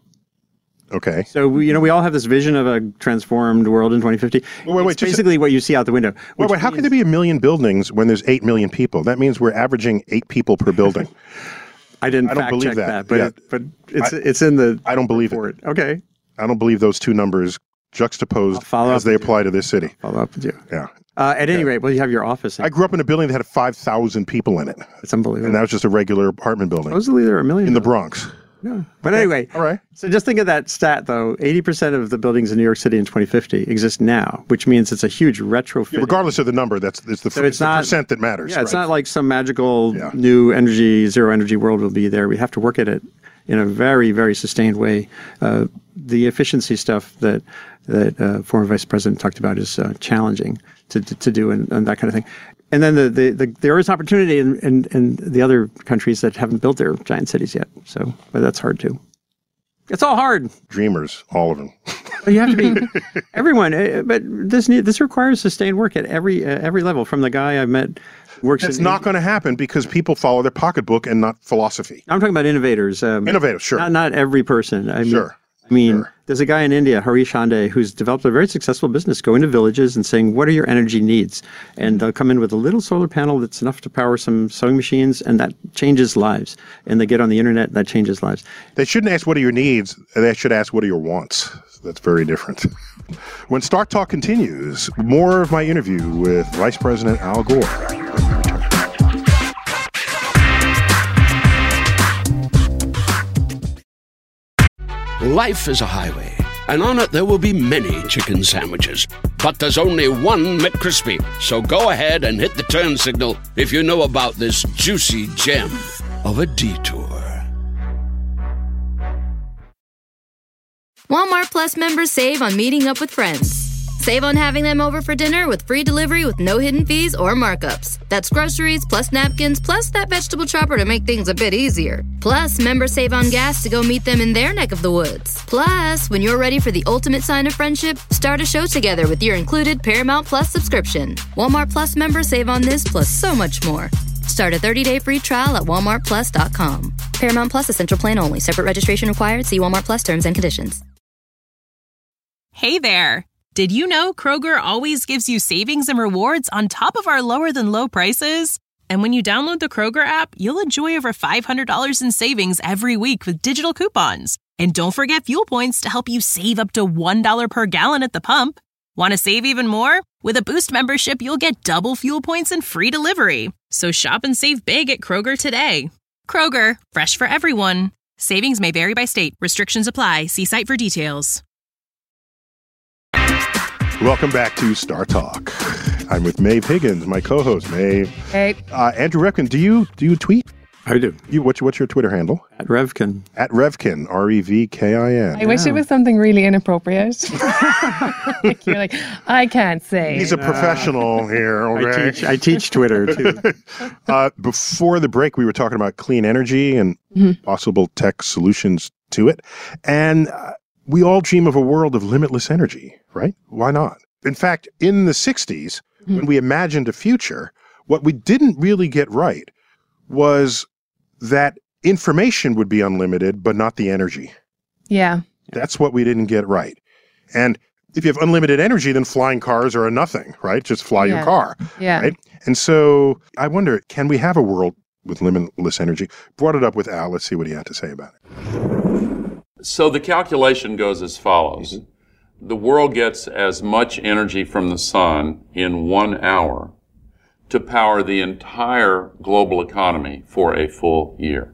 Okay. So, we, you know, we all have this vision of a transformed world in twenty fifty. Wait, wait, wait, it's basically what you see out the window. Wait, wait, how can there be a million buildings when there's eight million people? That means we're averaging eight people per building. I didn't I don't fact believe check that. that, but, Yeah. it, but it's I- it's in the I don't believe report. it. Okay. I don't believe those two numbers juxtaposed I'll follow as up they with you. apply to this city. Follow up with you. Yeah. Uh, at any rate, well, you have your office. I grew up in a building that had five thousand people in it, It's unbelievable. and that was just a regular apartment building Supposedly there are a million in the of them. Bronx. Yeah. But anyway, All right. so just think of that stat, though. eighty percent of the buildings in New York City in twenty fifty exist now, which means it's a huge retrofit. Yeah, regardless of the number, that's it's the, So it's it's the not- percent that matters. Yeah, it's right? not like some magical Yeah. new energy, zero energy world will be there. We have to work at it in a very, very sustained way. Uh, the efficiency stuff that that uh, former vice president talked about is uh, challenging to, to to do and, and that kind of thing. And then the, the, the there is opportunity in, in, in the other countries that haven't built their giant cities yet. So, but that's hard too. It's all hard. Dreamers, all of them. You have to be everyone, uh, but this need, this requires sustained work at every uh, every level. From the guy I met, works. It's in, not going to happen because people follow their pocketbook and not philosophy. I'm talking about innovators. Um, Innovators, sure. Not not every person. I mean, Sure. I mean, Sure. there's a guy in India, Harish Hande, who's developed a very successful business going to villages and saying, what are your energy needs? And they'll come in with a little solar panel that's enough to power some sewing machines, and that changes lives. And they get on the internet, and that changes lives. They shouldn't ask what are your needs. They should ask what are your wants. That's very different. When Stark Talk continues, more of my interview with Vice President Al Gore. Life is a highway, and on it there will be many chicken sandwiches. But there's only one McCrispy. So go ahead and hit the turn signal if you know about this juicy gem of a detour. Walmart Plus members save on meeting up with friends. Save on having them over for dinner with free delivery with no hidden fees or markups. That's groceries, plus napkins, plus that vegetable chopper to make things a bit easier. Plus, members save on gas to go meet them in their neck of the woods. Plus, when you're ready for the ultimate sign of friendship, start a show together with your included Paramount Plus subscription. Walmart Plus members save on this plus so much more. Start a thirty-day free trial at walmart plus dot com. Paramount Plus Essential Plan only. Separate registration required. See Walmart Plus terms and conditions. Hey there. Did you know Kroger always gives you savings and rewards on top of our lower-than-low prices? And when you download the Kroger app, you'll enjoy over five hundred dollars in savings every week with digital coupons. And don't forget fuel points to help you save up to one dollar per gallon at the pump. Want to save even more? With a Boost membership, you'll get double fuel points and free delivery. So shop and save big at Kroger today. Kroger, fresh for everyone. Savings may vary by state. Restrictions apply. See site for details. Welcome back to Star Talk. I'm with Maeve Higgins, my co-host. Maeve. Hey. Uh, Andrew Revkin, do you do you tweet? I do. You what's, what's your Twitter handle? At Revkin. At Revkin, R E V K I N. I wish it was something really inappropriate. Like you're like, I can't say. He's a professional here. Okay? I teach, I teach Twitter, too. uh, before the break, we were talking about clean energy and mm-hmm. possible tech solutions to it. And uh, we all dream of a world of limitless energy, right? Why not? In fact, in the sixties, mm-hmm. when we imagined a future, what we didn't really get right was that information would be unlimited, but not the energy. Yeah. That's what we didn't get right. And if you have unlimited energy, then flying cars are a nothing, right? Just fly yeah. your car. Yeah. Right? And so I wonder, can we have a world with limitless energy? Brought it up with Al. Let's see what he had to say about it. So the calculation goes as follows. Mm-hmm. The world gets as much energy from the sun in one hour to power the entire global economy for a full year.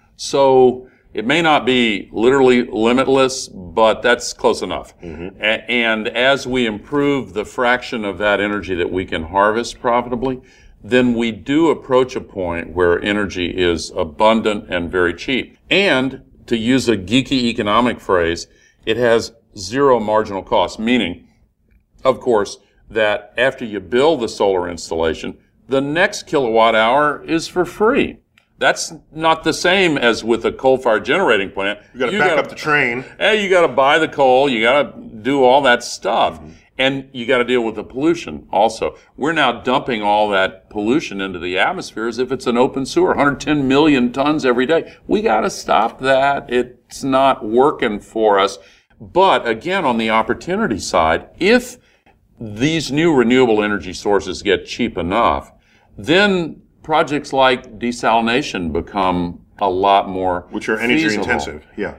So it may not be literally limitless, but that's close enough. Mm-hmm. A- and as we improve the fraction of that energy that we can harvest profitably, then we do approach a point where energy is abundant and very cheap. And to use a geeky economic phrase, it has zero marginal cost, meaning, of course, that after you build the solar installation, the next kilowatt hour is for free. That's not the same as with a coal-fired generating plant. You got to back gotta, up the train. Hey, you got to buy the coal. You got to do all that stuff. Mm-hmm. And you got to deal with the pollution also. We're now dumping all that pollution into the atmosphere as if it's an open sewer, one hundred ten million tons every day. We got to stop that. It's not working for us. But again, on the opportunity side, if these new renewable energy sources get cheap enough, then projects like desalination become a lot more Which are energy feasible. intensive, yeah.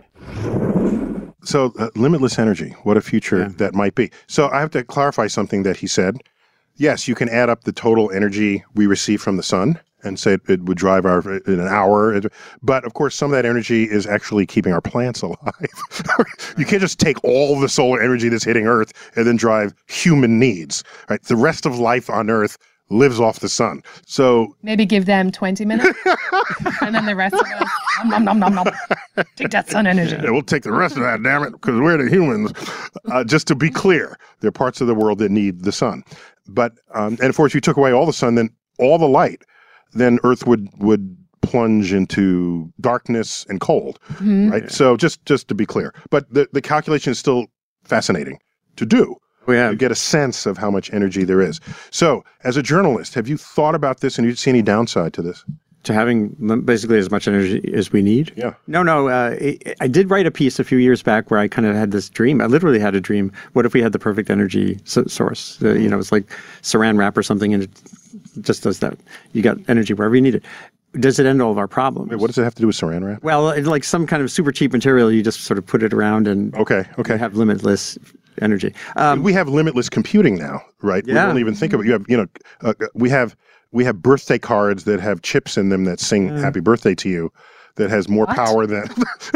So uh, limitless energy, what a future yeah. that might be. So I have to clarify something that he said. Yes, you can add up the total energy we receive from the sun and say it would drive our in an hour. But of course, some of that energy is actually keeping our plants alive. You can't just take all the solar energy that's hitting Earth and then drive human needs. Right? The rest of life on Earth lives off the sun. So maybe give them twenty minutes and then the rest of us, nom, nom, nom, nom, nom. Take that sun energy. Yeah, we'll take the rest of that, damn it, because we're the humans. Uh, just to be clear, there are parts of the world that need the sun. But, um, and of course, if you took away all the sun, then all the light, then Earth would, would plunge into darkness and cold, mm-hmm. right? Yeah. So just, just to be clear. But the, the calculation is still fascinating to do. Oh, yeah. To get a sense of how much energy there is. So, as a journalist, have you thought about this and you see any downside to this? To having basically as much energy as we need? Yeah. No, no. Uh, I did write a piece a few years back where I kind of had this dream. I literally had a dream. What if we had the perfect energy source? Uh, you know, it's like saran wrap or something, and it just does that. You got energy wherever you need it. Does it end all of our problems? Wait, what does it have to do with saran wrap? Well, it's like some kind of super cheap material. You just sort of put it around and okay, okay. have limitless energy. Um, we have limitless computing now, right? Yeah. We don't even think of it. You have, you know, uh, we have we have birthday cards that have chips in them that sing yeah. "Happy Birthday" to you. that has more What? power than.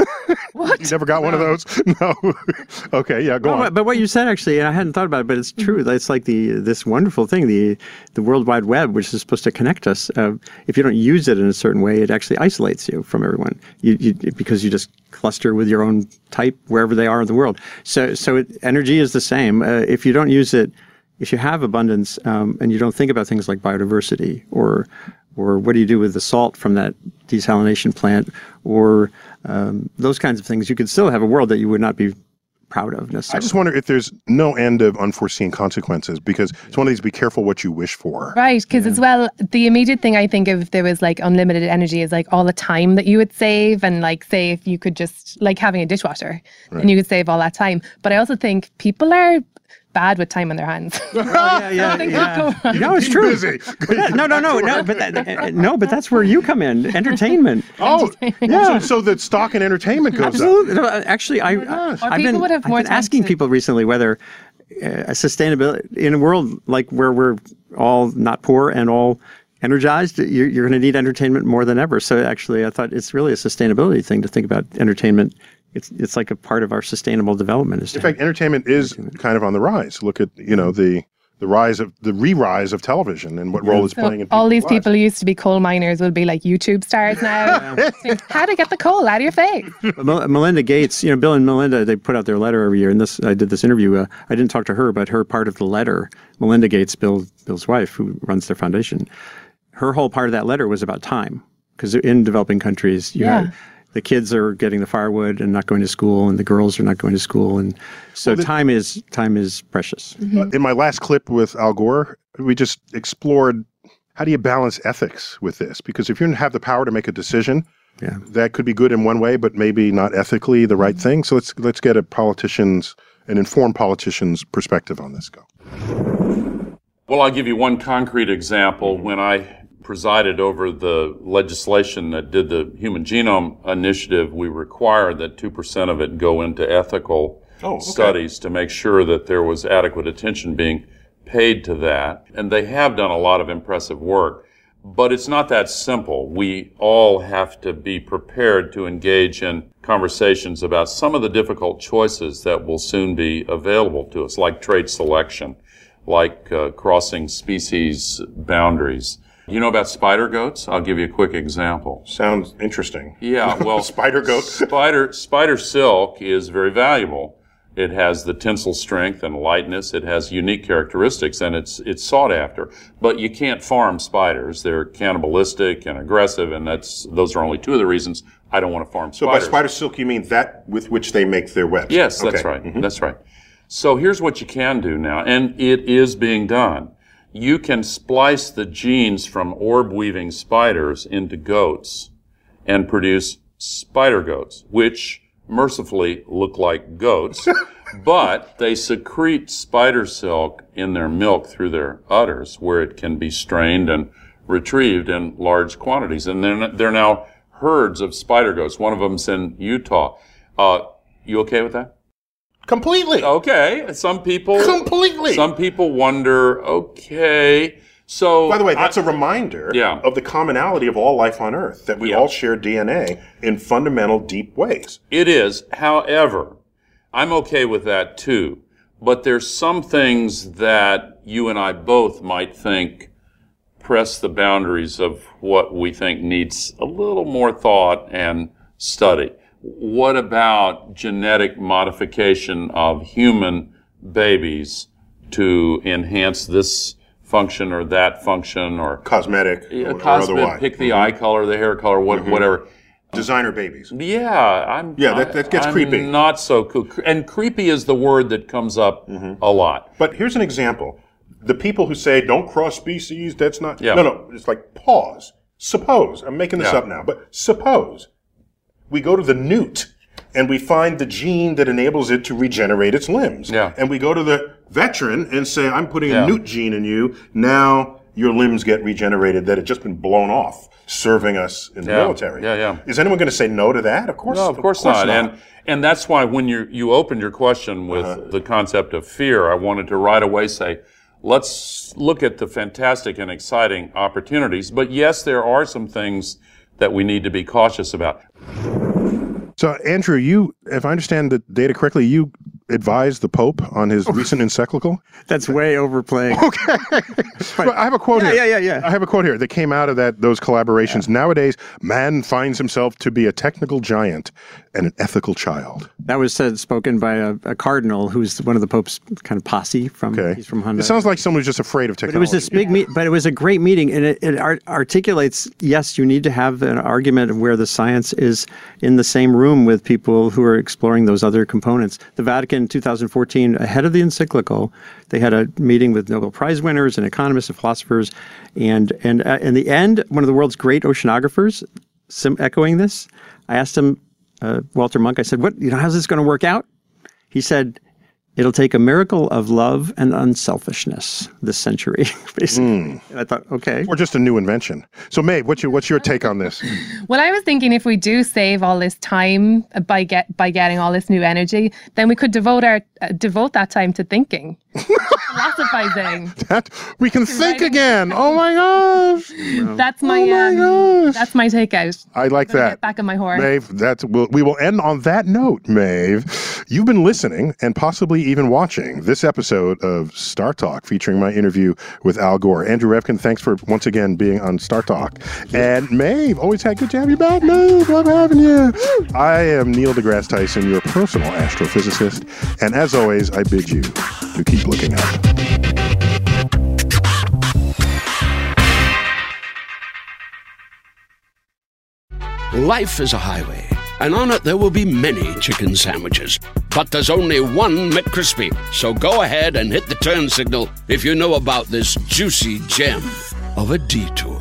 What? You never got one of those? No. Okay, yeah, go No, on. but what you said actually, I hadn't thought about it, but it's true. It's like the this wonderful thing, the the World Wide Web, which is supposed to connect us. Uh, if you don't use it in a certain way, it actually isolates you from everyone. You, you because you just cluster with your own type wherever they are in the world. So so it, energy is the same. Uh, if you don't use it, if you have abundance um, and you don't think about things like biodiversity or or what do you do with the salt from that desalination plant or um, those kinds of things, you could still have a world that you would not be proud of necessarily. I just wonder if there's no end of unforeseen consequences, because it's one of these be careful what you wish for. Right, because as well, the immediate thing I think of if there was like unlimited energy is like all the time that you would save, and like say if you could just like having a dishwasher Right. and you could save all that time. But I also think people are bad with time on their hands. yeah, yeah, I think yeah. that's the one. No, it's Keep true. busy. But that- no, no, no, no. But that, uh, no, but that's where you come in. Entertainment. Oh, Yeah. so, so that stock and entertainment goes up. Absolutely. No, uh, actually, I, gosh. Or I've people been, would have I've more been time asking to- people recently whether uh, sustainability in a world like where we're all not poor and all energized, you're, you're going to need entertainment more than ever. So actually, I thought it's really a sustainability thing to think about entertainment. It's it's like a part of our sustainable development. Is In to- fact, entertainment is kind of on the rise. Look at, you know, the the rise of the re-rise of television and what role it's So playing in all these people's lives. people who used to be coal miners will be like YouTube stars now. How to get the coal out of your face? But Mel- Melinda Gates, you know, Bill and Melinda, they put out their letter every year. And this, I did this interview. Uh, I didn't talk to her, but her part of the letter, Melinda Gates, Bill, Bill's wife, who runs their foundation, her whole part of that letter was about time. Because in developing countries, you Yeah. have, the kids are getting the firewood and not going to school, and the girls are not going to school, and so time is time is precious. Uh, in my last clip with Al Gore, we just explored how do you balance ethics with this? Because if you don't have the power to make a decision, Yeah. that could be good in one way, but maybe not ethically the right thing. So let's let's get a politician's, an informed politician's perspective on this. Go. Well, I'll give you one concrete example. When I presided over the legislation that did the Human Genome Initiative, we required that two percent of it go into ethical Oh, okay. studies to make sure that there was adequate attention being paid to that. And they have done a lot of impressive work. But it's not that simple. We all have to be prepared to engage in conversations about some of the difficult choices that will soon be available to us, like trait selection, like uh, crossing species boundaries. You know about spider goats? I'll give you a quick example. Sounds interesting. Yeah, well, Spider goat. Spider spider silk is very valuable. It has the tensile strength and lightness. It has unique characteristics, and it's it's sought after. But you can't farm spiders. They're cannibalistic and aggressive, and that's those are only two of the reasons I don't want to farm So spiders. by spider silk, you mean that with which they make their webs? Yes, that's Okay. right. Mhm. That's right. So here's what you can do now, and it is being done. You can splice the genes from orb-weaving spiders into goats and produce spider goats, which mercifully look like goats, but they secrete spider silk in their milk through their udders, where it can be strained and retrieved in large quantities. And they're, they're now herds of spider goats. One of them's in Utah. Uh, you okay with that? Completely. Okay. Some people Completely. Some people wonder, okay, so By the way, that's a reminder Yeah. of the commonality of all life on Earth, that we Yeah. all share D N A in fundamental, deep ways. it is. However, I'm okay with that too. But there's some things that you and I both might think press the boundaries of what we think needs a little more thought and study. What about genetic modification of human babies to enhance this function or that function, or Cosmetic Yeah, or, or cosmetic, otherwise. pick the eye color, the hair color, what, whatever. Designer babies. Yeah, I'm. Yeah, that- that gets I'm creepy. Not so cool. And creepy is the word that comes up a lot. But here's an example. The people who say, don't cross species, that's not... Yeah. No, no, it's like, pause. Suppose, I'm making this Yeah. up now, but suppose we go to the newt and we find the gene that enables it to regenerate its limbs. Yeah. And we go to the veteran and say, I'm putting Yeah. a newt gene in you, now your limbs get regenerated that had just been blown off serving us in the Yeah. military. Yeah, yeah. Is anyone going to say no to that? Of course, No, of course, not. And and that's why when you you opened your question with Uh-huh. the concept of fear, I wanted to right away say, let's look at the fantastic and exciting opportunities. But yes, there are some things that we need to be cautious about. So, Andrew, you, if I understand the data correctly, you advised the Pope on his recent encyclical? That's way overplaying. Okay. But I have a quote yeah, here. Yeah, yeah, yeah. I have a quote here that came out of that those collaborations. Yeah. Nowadays, man finds himself to be a technical giant and an ethical child. That was said, spoken by a, a cardinal who's one of the Pope's kind of posse from, okay. he's from Honduras. It sounds like someone who's just afraid of technology. But it was this big meet, but it was a great meeting, and it, it art- articulates, yes, you need to have an argument where the science is in the same room with people who are exploring those other components. The Vatican in two thousand fourteen, ahead of the encyclical, they had a meeting with Nobel Prize winners and economists and philosophers, and and uh, in the end, one of the world's great oceanographers, sim- echoing this, I asked him, uh, Walter Munk, I said, "What? You know, how's this going to work out?" He said, "It'll take a miracle of love and unselfishness this century," basically. Mm. And I thought, okay. Or just a new invention. So, Maeve, what's your, what's your take on this? Well, I was thinking if we do save all this time by get by getting all this new energy, then we could devote our uh, devote that time to thinking, philosophizing. That we can think again. Oh my gosh! That's my, oh my um, gosh. That's my takeout. I like that. Get back on my horse, Maeve. That's we'll, we will end on that note, Maeve. You've been listening and possibly even watching this episode of Star Talk featuring my interview with Al Gore. Andrew Revkin, thanks for once again being on Star Talk. And Maeve, always had good to have you back, Maeve. Love having you. I am Neil deGrasse Tyson, your personal astrophysicist. And as always, I bid you to keep looking up. Life is a highway, and on it there will be many chicken sandwiches. But there's only one McCrispy. So go ahead and hit the turn signal if you know about this juicy gem of a detour.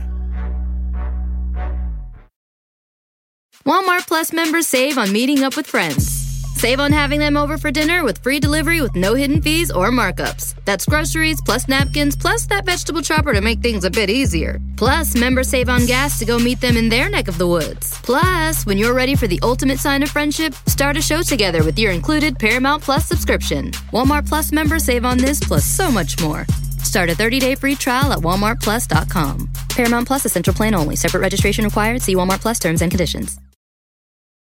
Walmart Plus members save on meeting up with friends. Save on having them over for dinner with free delivery with no hidden fees or markups. That's groceries plus napkins plus that vegetable chopper to make things a bit easier. Plus, members save on gas to go meet them in their neck of the woods. Plus, when you're ready for the ultimate sign of friendship, start a show together with your included Paramount Plus subscription. Walmart Plus members save on this plus so much more. Start a thirty-day free trial at walmart plus dot com. Paramount Plus Essential Plan only. Separate registration required. See Walmart Plus terms and conditions.